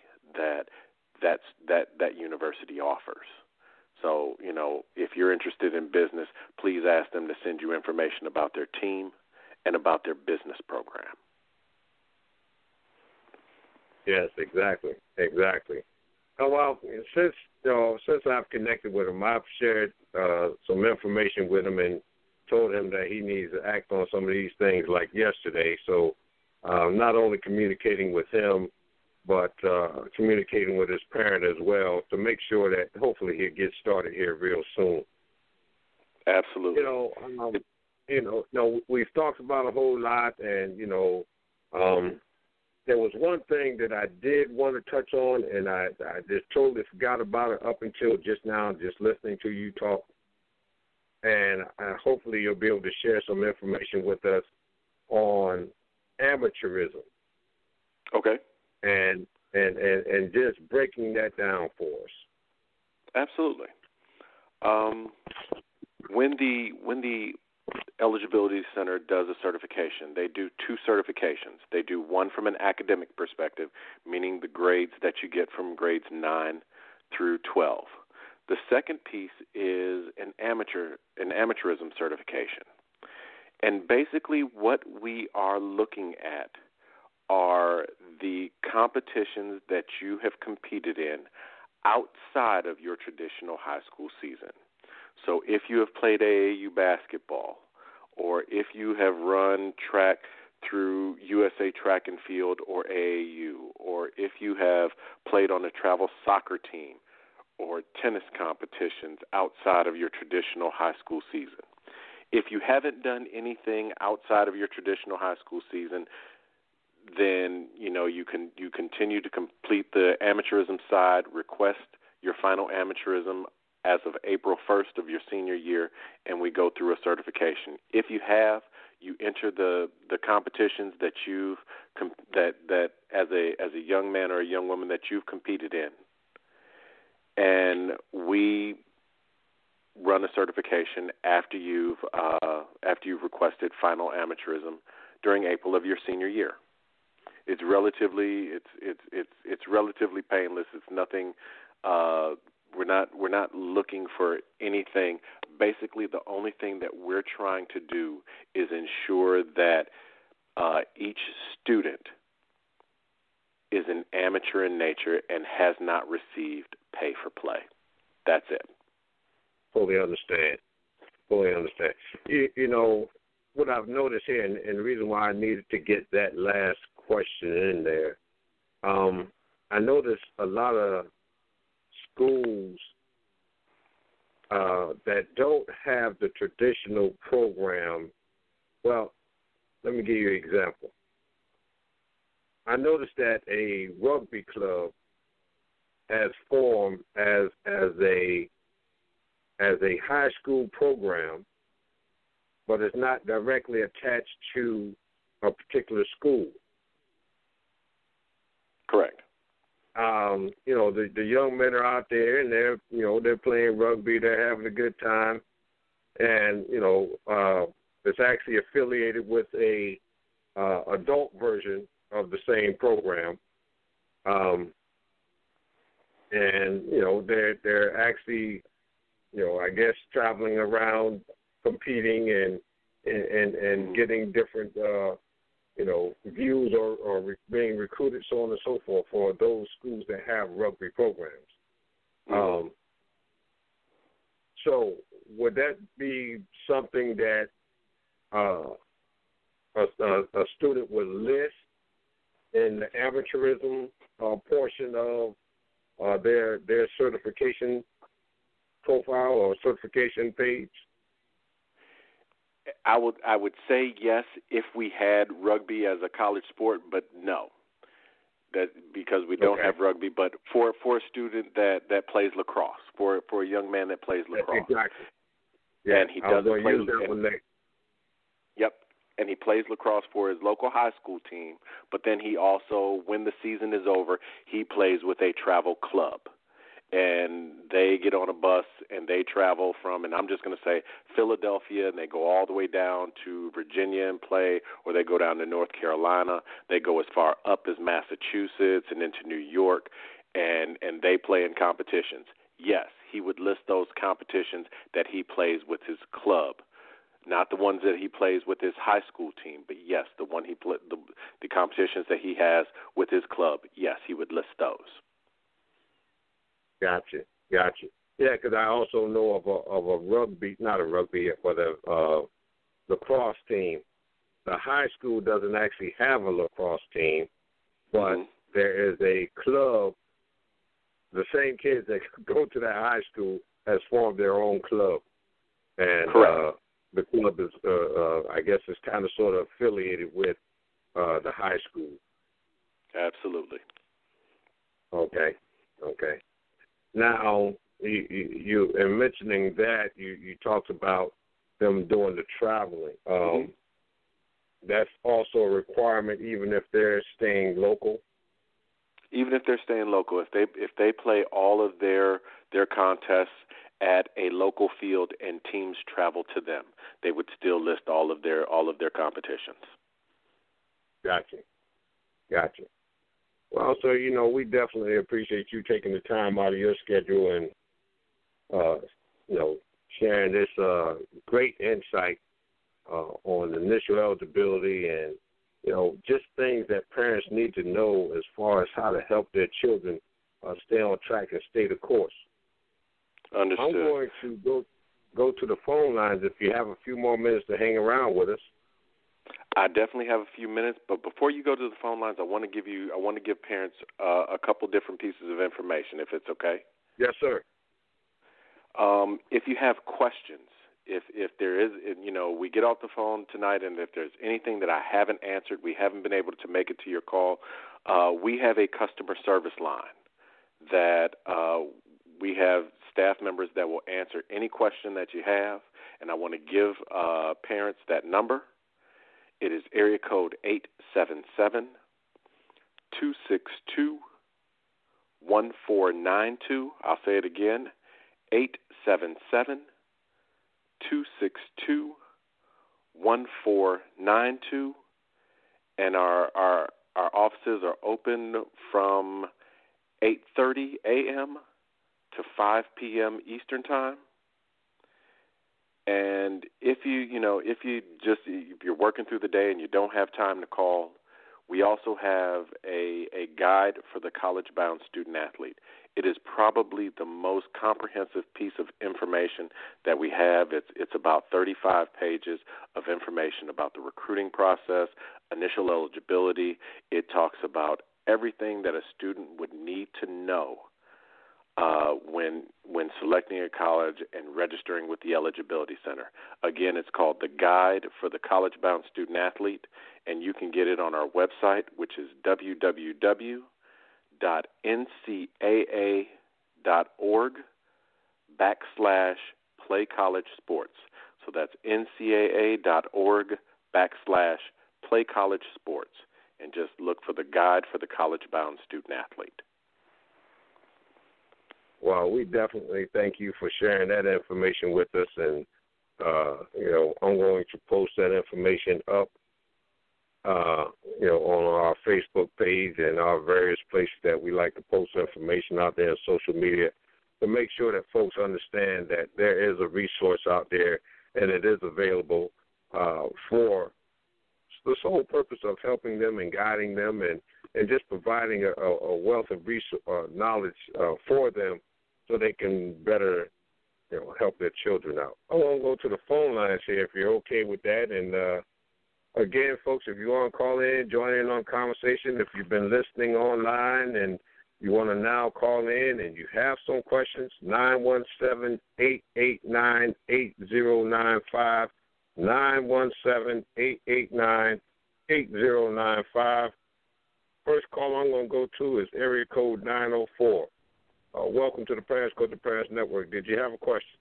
that university offers. So, if you're interested in business, please ask them to send you information about their team and about their business program. Yes, exactly. Oh, well, since I've connected with him, I've shared some information with him and told him that he needs to act on some of these things like yesterday. So not only communicating with him, but communicating with his parent as well to make sure that hopefully he'll get started here real soon. Absolutely. We've talked about a whole lot, and, there was one thing that I did want to touch on, and I just totally forgot about it up until just now, just listening to you talk. And hopefully you'll be able to share some information with us on amateurism. Okay. And just breaking that down for us. Absolutely. When the Eligibility Center does a certification, they do two certifications. They do one from an academic perspective, meaning the grades that you get from grades 9 through 12. The second piece is an amateurism certification. And basically what we are looking at are the competitions that you have competed in outside of your traditional high school season. So if you have played AAU basketball, or if you have run track through USA Track and Field or AAU, or if you have played on a travel soccer team or tennis competitions outside of your traditional high school season. If you haven't done anything outside of your traditional high school season, then you continue to complete the amateurism side, request your final amateurism as of April 1st of your senior year, and we go through a certification. If you have, you enter the competitions that you've that as a young man or a young woman that you've competed in, and we run a certification after you've requested final amateurism during April of your senior year. It's relatively painless. It's nothing. We're not looking for anything. Basically, the only thing that we're trying to do is ensure that each student is an amateur in nature and has not received pay for play. That's it. Fully understand. What I've noticed here, and the reason why I needed to get that last question in there, I noticed a lot of schools that don't have the traditional program. Well, let me give you an example. I noticed that a rugby club has formed as a high school program, but it's not directly attached to a particular school. Correct. the young men are out there and they're playing rugby, they're having a good time, and it's actually affiliated with a adult version of the same program, and they're actually I guess traveling around competing and getting different views or being recruited, so on and so forth, for those schools that have rugby programs. So would that be something that a student would list in the amateurism portion of their certification profile or certification page? I would say yes if we had rugby as a college sport, but no, that because we don't have rugby. But for a student that plays lacrosse, for a young man that plays lacrosse, exactly. Yeah, and he doesn't play. Yep, and he plays lacrosse for his local high school team. But then he also, when the season is over, he plays with a travel club. And they get on a bus and they travel from, and I'm just going to say Philadelphia, and they go all the way down to Virginia and play, or they go down to North Carolina. They go as far up as Massachusetts and into New York, and they play in competitions. Yes, he would list those competitions that he plays with his club, not the ones that he plays with his high school team, but yes, the competitions that he has with his club. Yes, he would list those. Gotcha. Yeah, because I also know of a rugby, not a rugby, but a lacrosse team. The high school doesn't actually have a lacrosse team, but there is a club. The same kids that go to that high school has formed their own club, and the club is, I guess, is kind of sort of affiliated with the high school. Absolutely. Okay. Now, you in mentioning that, you talked about them doing the traveling. That's also a requirement, even if they're staying local. Even if they're staying local, if they play all of their contests at a local field and teams travel to them, they would still list all of their competitions. Gotcha. Well, so, we definitely appreciate you taking the time out of your schedule and, sharing this great insight on initial eligibility and, just things that parents need to know as far as how to help their children stay on track and stay the course. Understood. I'm going to go to the phone lines if you have a few more minutes to hang around with us. I definitely have a few minutes, but before you go to the phone lines, I want to give parents a couple different pieces of information, if it's okay. Yes, sir. If you have questions, if there is, we get off the phone tonight, and if there's anything that I haven't answered, we haven't been able to make it to your call, we have a customer service line that we have staff members that will answer any question that you have, and I want to give parents that number. It is area code 877-262-1492. I'll say it again, 877-262-1492. And our offices are open from 8:30 a.m. to 5 p.m. Eastern Time. And if you're working through the day and you don't have time to call, we also have a guide for the college-bound student athlete. It is probably the most comprehensive piece of information that we have. It's about 35 pages of information about the recruiting process, initial eligibility. It talks about everything that a student would need to know when selecting a college and registering with the Eligibility Center. Again, it's called The Guide for the College-Bound Student Athlete, and you can get it on our website, which is www.ncaa.org/playcollegesports. So that's ncaa.org/playcollegesports, and just look for The Guide for the College-Bound Student Athlete. Well, we definitely thank you for sharing that information with us, and I'm going to post that information up, on our Facebook page and our various places that we like to post information out there on social media to make sure that folks understand that there is a resource out there and it is available for the sole purpose of helping them and guiding them and just providing a wealth of knowledge for them so they can better help their children out. I want to go to the phone lines here if you're okay with that. And, again, folks, if you want to call in, join in on conversation. If you've been listening online and you want to now call in and you have some questions, 917-889-8095, 917-889-8095. First call I'm going to go to is area code 904. Welcome to the Parents Go to Parents Network. Did you have a question?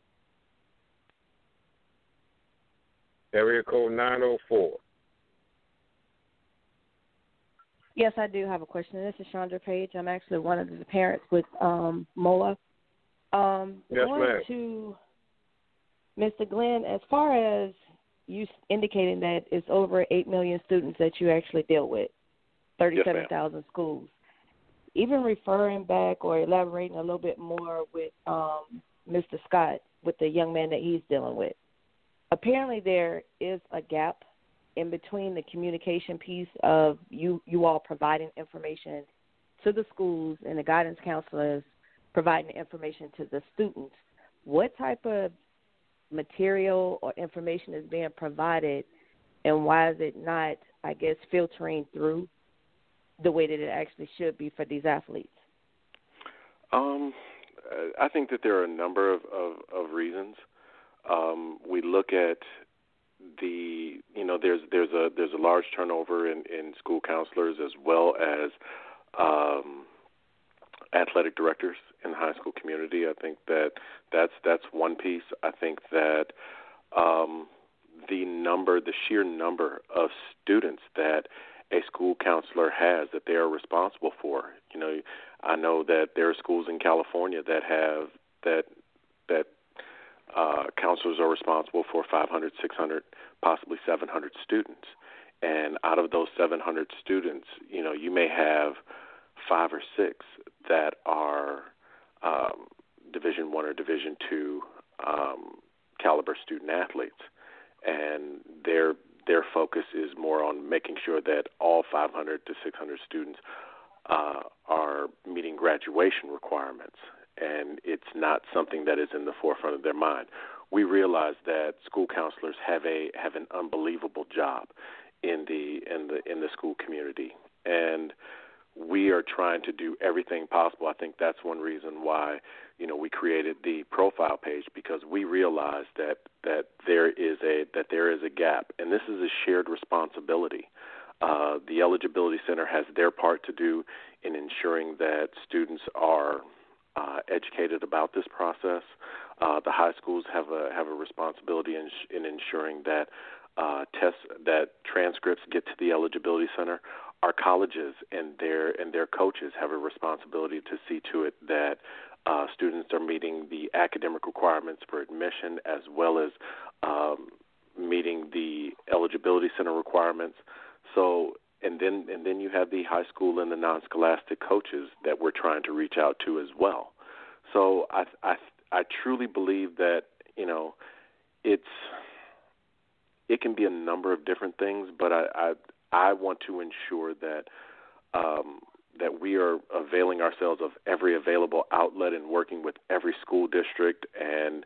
Area code 904. Yes, I do have a question. This is Chandra Page. I'm actually one of the parents with MOA. Yes, ma'am. To Mr. Glenn, as far as you indicating that it's over 8 million students that you actually deal with, 37,000 schools. Even referring back or elaborating a little bit more with Mr. Scott, with the young man that he's dealing with, apparently there is a gap in between the communication piece of you all providing information to the schools and the guidance counselors providing information to the students. What type of material or information is being provided, and why is it not, I guess, filtering through the way that it actually should be for these athletes? I think that there are a number of reasons. We look at there's a large turnover in school counselors as well as athletic directors in the high school community. I think that's one piece. I think that the sheer number of students that a school counselor has that they are responsible for. I know that there are schools in California that have that counselors are responsible for 500, 600, possibly 700 students. And out of those 700 students, you may have 5 or 6 that are Division I or Division II caliber student athletes, and their focus is more on making sure that all 500 to 600 students are meeting graduation requirements, and it's not something that is in the forefront of their mind. We realize that school counselors have an unbelievable job in the school community, and we are trying to do everything possible. I think that's one reason why we created the profile page, because we realize that there is a gap, and this is a shared responsibility. The Eligibility Center has their part to do in ensuring that students are educated about this process. The high schools have a responsibility in ensuring that transcripts get to the Eligibility Center. Our colleges and their coaches have a responsibility to see to it that students are meeting the academic requirements for admission, as well as meeting the Eligibility Center requirements. So, and then you have the high school and the non-scholastic coaches that we're trying to reach out to as well. So I truly believe that it can be a number of different things, but I want to ensure that that we are availing ourselves of every available outlet and working with every school district and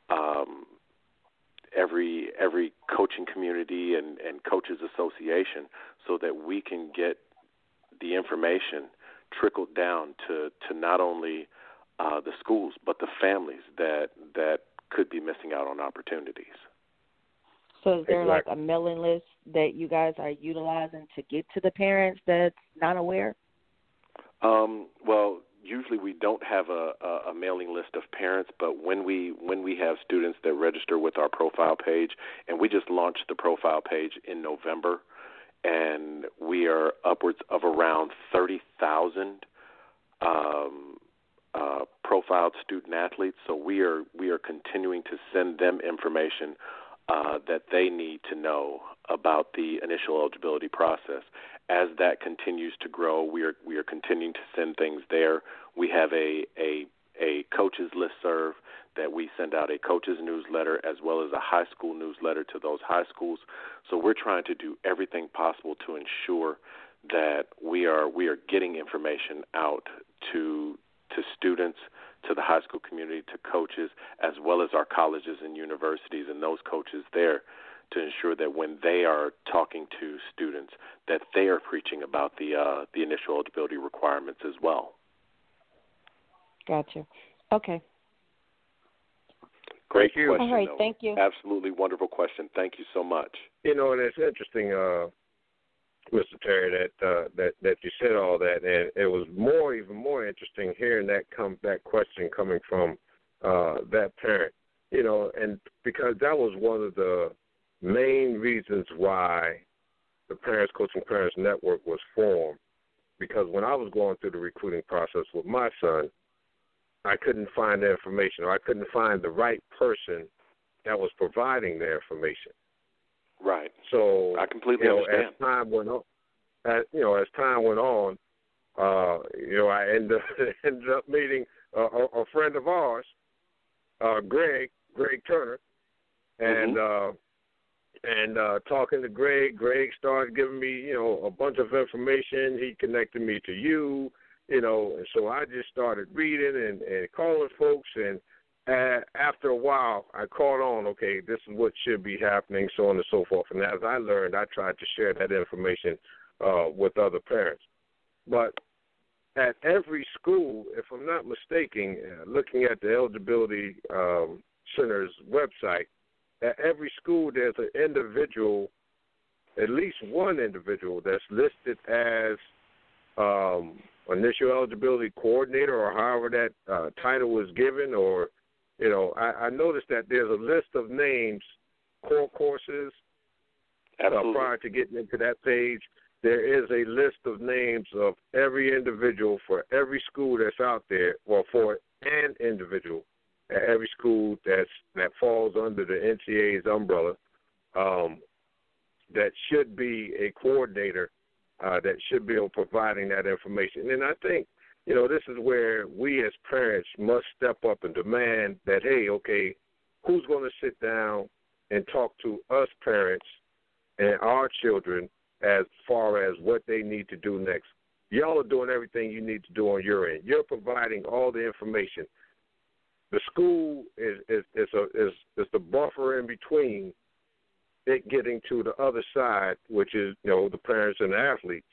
every coaching community and coaches association, so that we can get the information trickled down to not only the schools but the families that could be missing out on opportunities. So is there like a mailing list that you guys are utilizing to get to the parents that's not aware? Well, usually we don't have a mailing list of parents, but when we have students that register with our profile page, and we just launched the profile page in November, and we are upwards of around 30,000 profiled student athletes, so we are continuing to send them information that they need to know about the initial eligibility process. As that continues to grow, we are continuing to send things there. We have a coaches listserv that we send out, a coaches newsletter as well as a high school newsletter to those high schools. So we're trying to do everything possible to ensure that we are getting information out to students, to the high school community, to coaches, as well as our colleges and universities and those coaches there, to ensure that when they are talking to students, that they are preaching about the initial eligibility requirements as well. Gotcha. Okay. Great question. All right, thank you. Absolutely wonderful question. Thank you so much. And it's interesting, Mr. Terry, that you said all that, and it was even more interesting hearing that question coming from that parent. And because that was one of the main reasons why the Parents Coaching Parents Network was formed. Because when I was going through the recruiting process with my son, I couldn't find the information, or I couldn't find the right person that was providing the information. Right. So I completely understand. As time went on, I ended up meeting a friend of ours, Greg Turner, and talking to Greg. Greg started giving me, a bunch of information. He connected me to you, and so I just started reading and calling folks, and after a while, I caught on, okay, this is what should be happening, so on and so forth. And as I learned, I tried to share that information with other parents. But at every school, if I'm not mistaken, looking at the Eligibility Center's website, at every school there's an individual, at least one individual that's listed as initial eligibility coordinator, or however that title was given, or I noticed that there's a list of names, core courses. Prior to getting into that page, there is a list of names of every individual for every school that's out there, or for an individual at every school that falls under the NCAA's umbrella, that should be a coordinator that should be providing that information. And I think, this is where we as parents must step up and demand that, hey, okay, who's going to sit down and talk to us parents and our children as far as what they need to do next? Y'all are doing everything you need to do on your end. You're providing all the information. The school is the buffer in between it getting to the other side, which is, the parents and the athletes.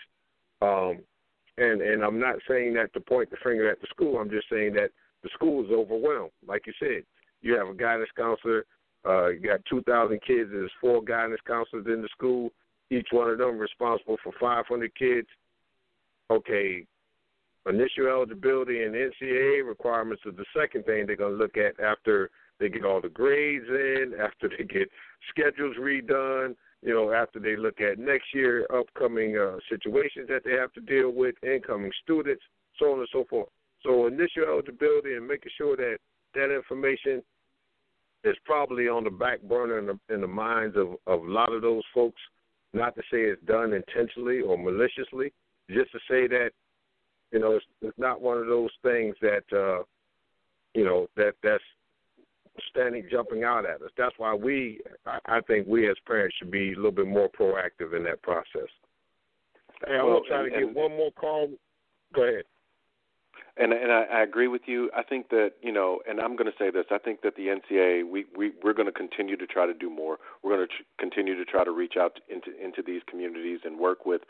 And I'm not saying that to point the finger at the school. I'm just saying that the school is overwhelmed. Like you said, you have a guidance counselor. You got 2,000 kids. There's 4 guidance counselors in the school. Each one of them responsible for 500 kids. Okay, initial eligibility and NCAA requirements is the second thing they're going to look at after they get all the grades in, after they get schedules redone, after they look at next year upcoming situations that they have to deal with, incoming students, so on and so forth. So initial eligibility and making sure that that information is probably on the back burner in the minds of a lot of those folks, not to say it's done intentionally or maliciously, just to say that, it's not one of those things that, that's jumping out at us. That's why I think we as parents should be a little bit more proactive in that process. Hey, I'm going to try to get one more call. Go ahead. And I agree with you. I think that, and I'm going to say this, I think that the NCAA, we're going to continue to try to do more. We're going to continue to try to reach out into these communities and work with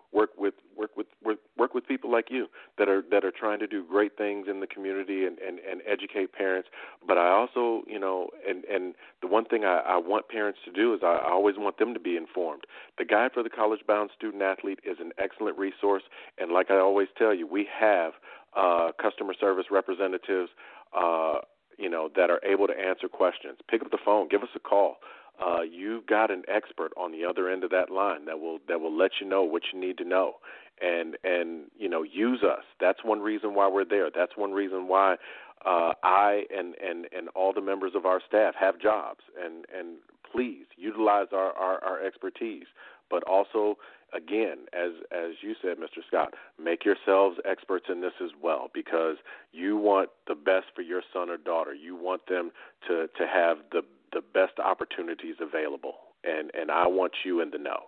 people like you that are trying to do great things in the community and educate parents. But I also, and the one thing I want parents to do is I always want them to be informed. The Guide for the College-Bound Student Athlete is an excellent resource, and like I always tell you, we have customer service representatives that are able to answer questions. Pick up the phone, give us a call. You've got an expert on the other end of that line that will let you know what you need to know, and use us. That's one reason why we're there. That's one reason why I and all the members of our staff have jobs. And please utilize our expertise, but also, again, as you said, Mr. Scott, make yourselves experts in this as well, because you want the best for your son or daughter. You want them to have the best opportunities available, and I want you in the know.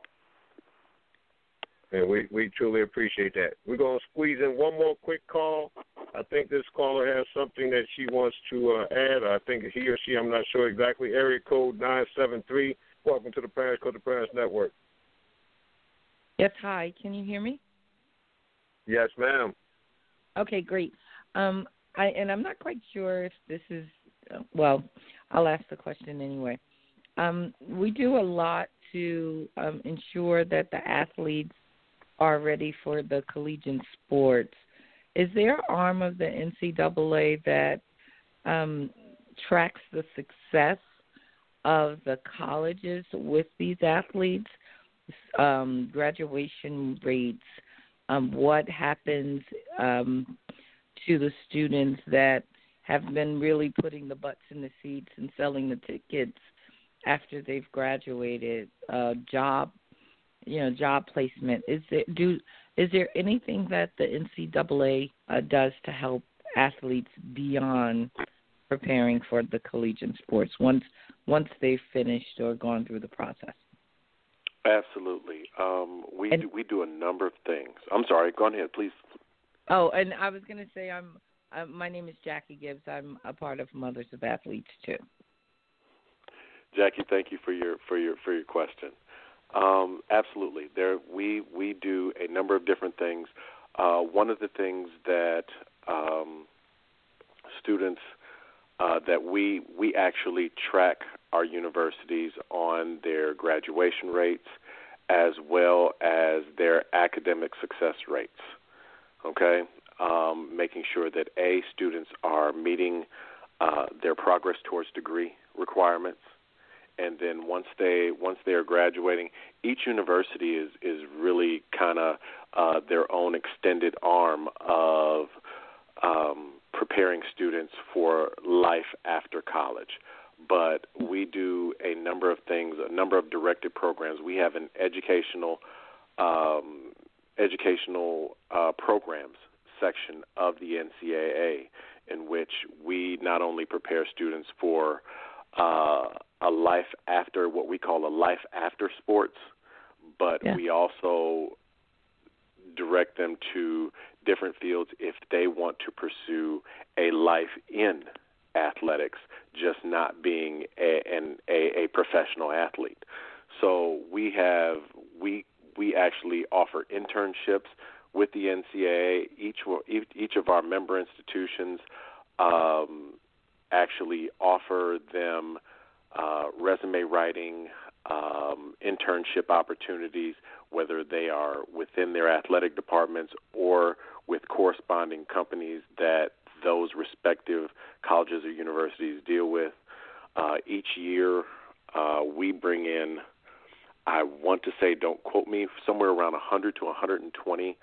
And we truly appreciate that. We're going to squeeze in one more quick call. I think this caller has something that she wants to add. I think he or she, I'm not sure exactly. Area code 973. Welcome to the Parents Coach to Parents Network. Yes, hi. Can you hear me? Yes, ma'am. Okay, great. I'm not quite sure if this is, well, I'll ask the question anyway. We do a lot to ensure that the athletes are ready for the collegiate sports. Is there an arm of the NCAA that tracks the success of the colleges with these athletes, graduation rates, what happens to the students that have been really putting the butts in the seats and selling the tickets after they've graduated, job placement? Is there anything that the NCAA does to help athletes beyond preparing for the collegiate sports once they've finished or gone through the process? Absolutely. We do a number of things. I'm sorry. Go ahead, please. Oh, and I was going to say my name is Jackie Gibbs. I'm a part of Mothers of Athletes too. Jackie, thank you for your question. Absolutely. We do a number of different things. One of the things that students that we actually track our universities on their graduation rates as well as their academic success rates. Okay, making sure that students are meeting their progress towards degree requirements. And then once they are graduating, each university is really kind of their own extended arm of preparing students for life after college. But we do a number of things, a number of directed programs. We have an educational programs section of the NCAA in which we not only prepare students for a life after, what we call a life after sports, but we also direct them to different fields if they want to pursue a life in athletics, just not being a professional athlete. So we actually offer internships with the NCAA. Each of our member institutions actually offer them resume writing, internship opportunities, whether they are within their athletic departments or with corresponding companies that those respective colleges or universities deal with. Each year we bring in, I want to say, don't quote me, somewhere around 100 to 120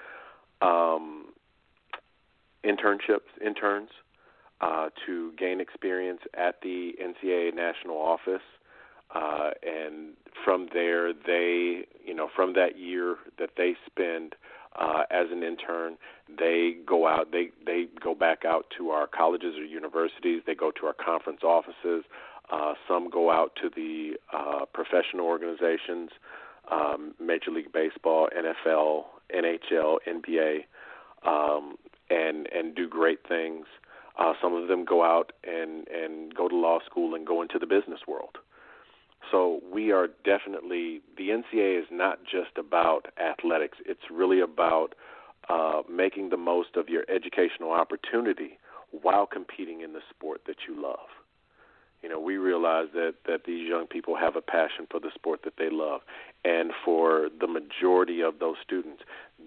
interns to gain experience at the NCAA national office. And from there, from that year that they spend as an intern, they go out, they go back out to our colleges or universities. They go to our conference offices. Some go out to the professional organizations, Major League Baseball, NFL, NHL, NBA, and do great things. Some of them go out and go to law school and go into the business world. So we are definitely, the NCAA is not just about athletics. It's really about making the most of your educational opportunity while competing in the sport that you love. We realize that these young people have a passion for the sport that they love. And for the majority of those students,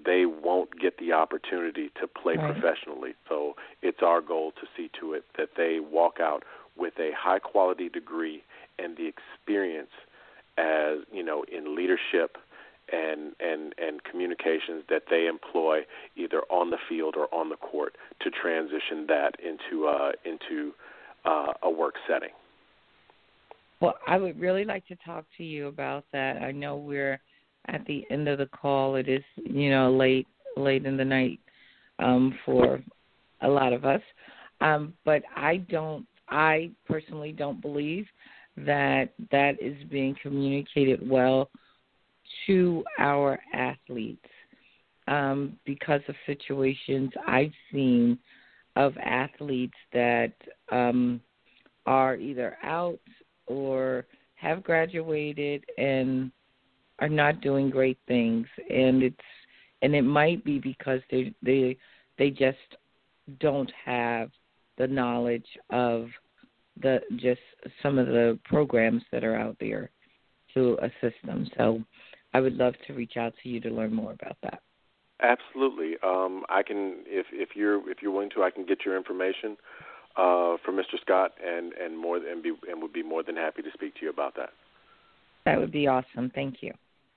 they won't get the opportunity to play Right. professionally. So it's our goal to see to it that they walk out with a high-quality degree and the experience as, in leadership and communications that they employ either on the field or on the court to transition that into a work setting. Well, I would really like to talk to you about that. I know we're at the end of the call. It is, late in the night for a lot of us. But I personally don't believe that is being communicated well to our athletes because of situations I've seen of athletes that are either out or have graduated and are not doing great things, and it might be because they just don't have the knowledge of just some of the programs that are out there to assist them. So I would love to reach out to you to learn more about that. Absolutely. I can, if you're willing to, I can get your information from Mr. Scott and would be more than happy to speak to you about that. That would be awesome. Thank you.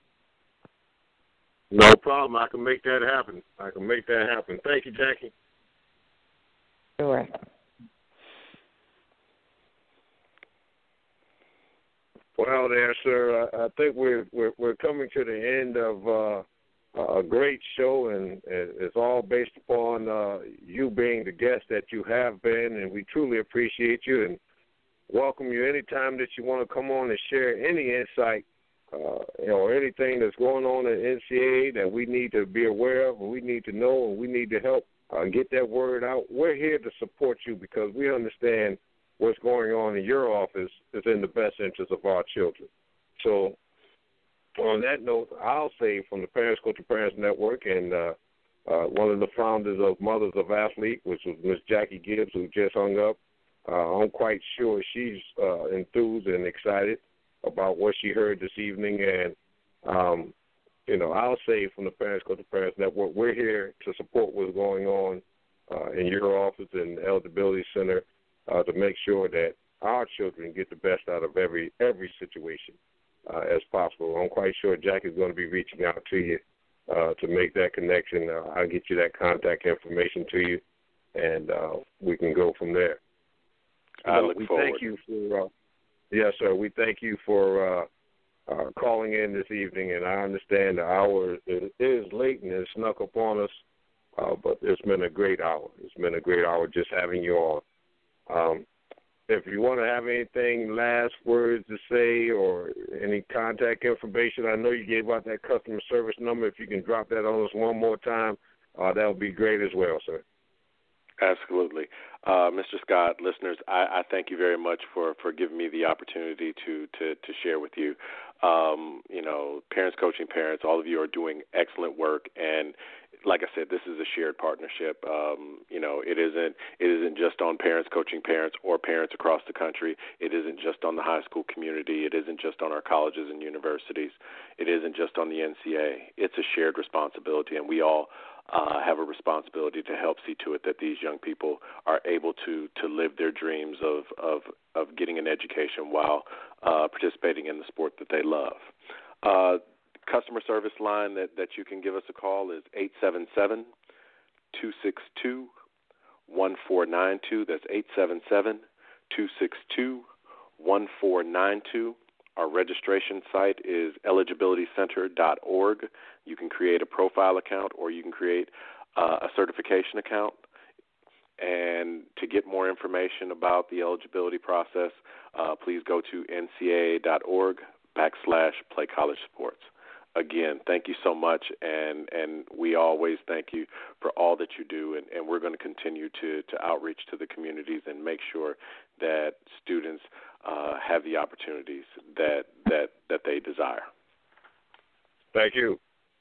No problem. I can make that happen. Thank you, Jackie. Sure. Well, there, sir. I think we're coming to the end of a great show, and it's all based upon you being the guest that you have been, and we truly appreciate you and welcome you anytime that you want to come on and share any insight or anything that's going on at NCAA that we need to be aware of, and we need to know, and we need to help get that word out. We're here to support you because we understand what's going on in your office is in the best interest of our children. So on that note, I'll say from the Parents Coaching Parents Network and one of the founders of Mothers of Athlete, which was Miss Jackie Gibbs, who just hung up, I'm quite sure she's enthused and excited about what she heard this evening. And, I'll say from the Parents Coaching Parents Network, we're here to support what's going on in your office and the Eligibility Center to make sure that our children get the best out of every situation as possible. I'm quite sure Jackie's going to be reaching out to you to make that connection. I'll get you that contact information to you, and we can go from there. I look forward. Thank you for, yes, sir. We thank you for calling in this evening, and I understand the hour is late and it snuck upon us, but it's been a great hour. It's been a great hour just having you on. If you want to have anything, last words to say or any contact information, I know you gave out that customer service number. If you can drop that on us one more time, that would be great as well, sir. Absolutely. Mr. Scott, listeners, I thank you very much for giving me the opportunity to share with you. Parents Coaching Parents, all of you are doing excellent work, and like I said, this is a shared partnership. It isn't just on Parents Coaching Parents or parents across the country. It isn't just on the high school community. It isn't just on our colleges and universities. It isn't just on the NCAA. It's a shared responsibility, and we all have a responsibility to help see to it that these young people are able to live their dreams of getting an education while participating in the sport that they love. Customer service line that you can give us a call is 877-262-1492. That's 877-262-1492. Our registration site is eligibilitycenter.org. You can create a profile account or you can create a certification account. And to get more information about the process, please go to ncaa.org/playcollegesports. Again, thank you so much, and we always thank you for all that you do, and we're going to continue to outreach to the communities and make sure that students have the opportunities that they desire. Thank you.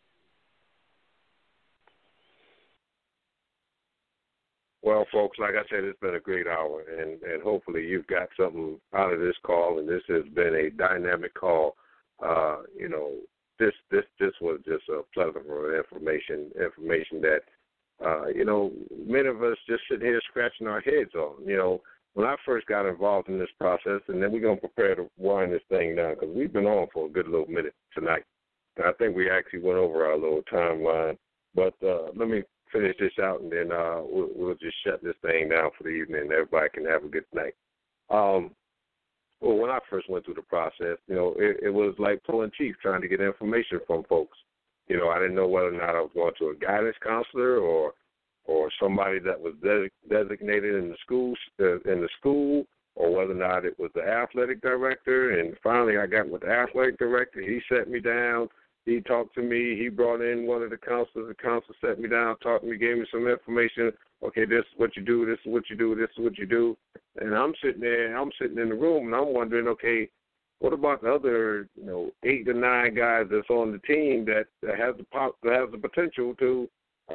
Well, folks, like I said, it's been a great hour, and hopefully you've got something out of this call, and this has been a dynamic call. this was just a plethora of information that, many of us just sit here scratching our heads on. When I first got involved in this process, and then we're going to prepare to wind this thing down because we've been on for a good little minute tonight. And I think we actually went over our little timeline. But let me finish this out, and then we'll just shut this thing down for the evening, and everybody can have a good night. Well, when I first went through the process, it was like pulling teeth trying to get information from folks. I didn't know whether or not I was going to a guidance counselor or somebody that was designated in the school, or whether or not it was the athletic director. And finally, I got with the athletic director. He sat me down. He talked to me. He brought in one of the counselors. The counselor sat me down, talked to me, gave me some information. Okay, this is what you do. This is what you do. This is what you do. And I'm sitting there. I'm sitting in the room, and I'm wondering, okay, what about the other, 8 to 9 guys that's on the team that has the potential to,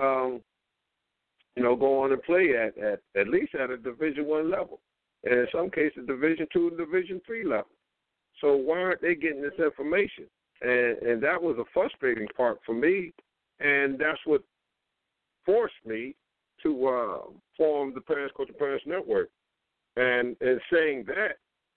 go on and play at least at a Division I level, and in some cases Division II and Division III level. So why aren't they getting this information? And that was a frustrating part for me, and that's what forced me to form the Parents Coaching Parents Network. And in saying that,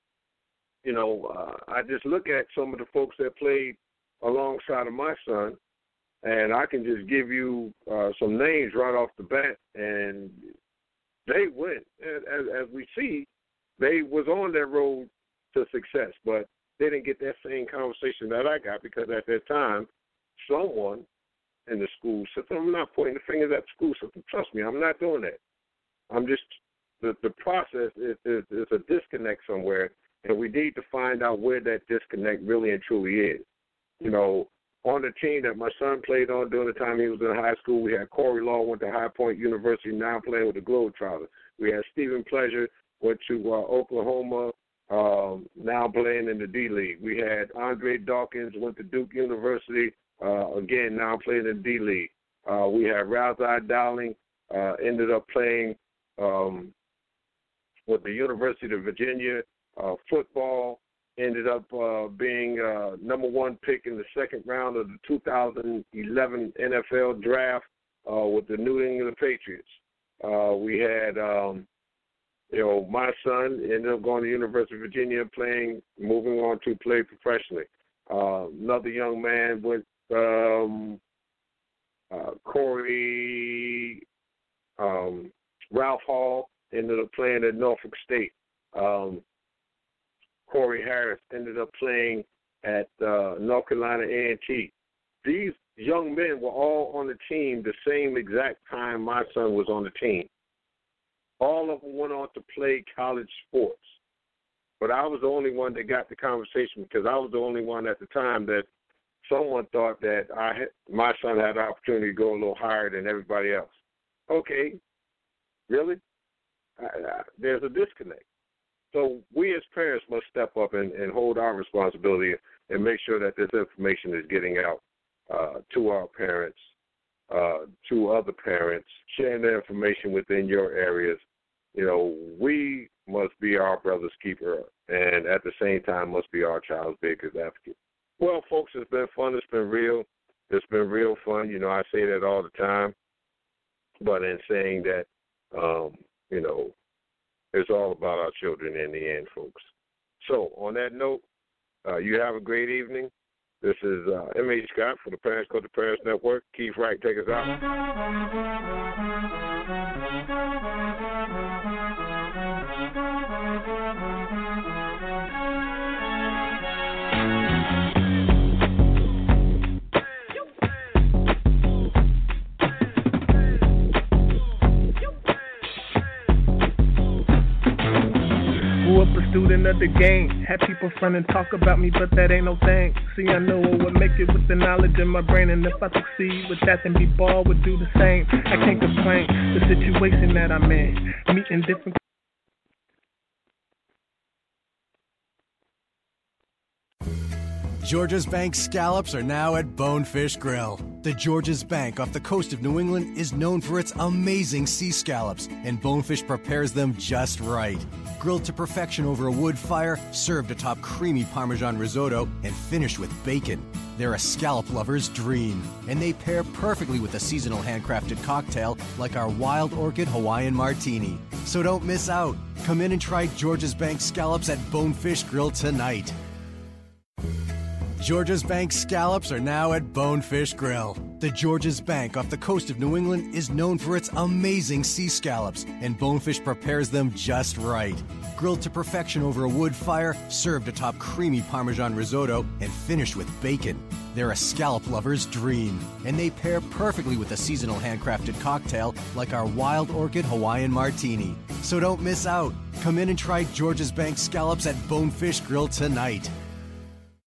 I just look at some of the folks that played alongside of my son, and I can just give you some names right off the bat, and they went. As we see, they was on their road to success, but they didn't get that same conversation that I got because at that time, someone in the school system, I'm not pointing the fingers at the school system. Trust me, I'm not doing that. I'm just, the process is a disconnect somewhere, and we need to find out where that disconnect really and truly is. On the team that my son played on during the time he was in high school, we had Corey Law, went to High Point University, now playing with the Globetrotters. We had Stephen Pleasure, went to Oklahoma, now playing in the D-League. We had Andre Dawkins, went to Duke University, again, now playing in the D-League. We had Razai Dowling, ended up playing with the University of Virginia football, ended up being number 1 pick in the second round of the 2011 NFL draft with the New England Patriots. We had, my son ended up going to the University of Virginia moving on to play professionally. Another young man went, Corey, Ralph Hall, ended up playing at Norfolk State. Corey Harris ended up playing at North Carolina A&T. These young men were all on the team the same exact time my son was on the team. All of them went on to play college sports. But I was the only one that got the conversation because I was the only one at the time that someone thought that my son had the opportunity to go a little higher than everybody else. Okay, really? There's a disconnect. So we as parents must step up and hold our responsibility and make sure that this information is getting out to our parents, to other parents, sharing the information within your areas. We must be our brother's keeper and at the same time must be our child's biggest advocate. Well, folks, it's been fun. It's been real. It's been real fun. I say that all the time. But in saying that, it's all about our children in the end, folks. So on that note, you have a great evening. This is M.H. Scott for the Parents Coaching Parents Network. Keith Wright, take us out. Student of the game, had people front and talk about me, but that ain't no thing. See, I know I would make it with the knowledge in my brain, and if I succeed with that, then B-Ball would do the same. I can't complain, the situation that I'm in, meeting different. Georgia's Bank scallops are now at Bonefish Grill. The Georgia's Bank off the coast of New England is known for its amazing sea scallops, and Bonefish prepares them just right. Grilled to perfection over a wood fire, served atop creamy Parmesan risotto, and finished with bacon. They're a scallop lover's dream, and they pair perfectly with a seasonal handcrafted cocktail like our Wild Orchid Hawaiian Martini. So don't miss out. Come in and try George's Bank scallops at Bonefish Grill tonight. George's Bank scallops are now at Bonefish Grill. The George's Bank off the coast of New England is known for its amazing sea scallops, and Bonefish prepares them just right. Grilled to perfection over a wood fire, served atop creamy Parmesan risotto, and finished with bacon. They're a scallop lover's dream, and they pair perfectly with a seasonal handcrafted cocktail like our Wild Orchid Hawaiian Martini. So don't miss out. Come in and try George's Bank scallops at Bonefish Grill tonight.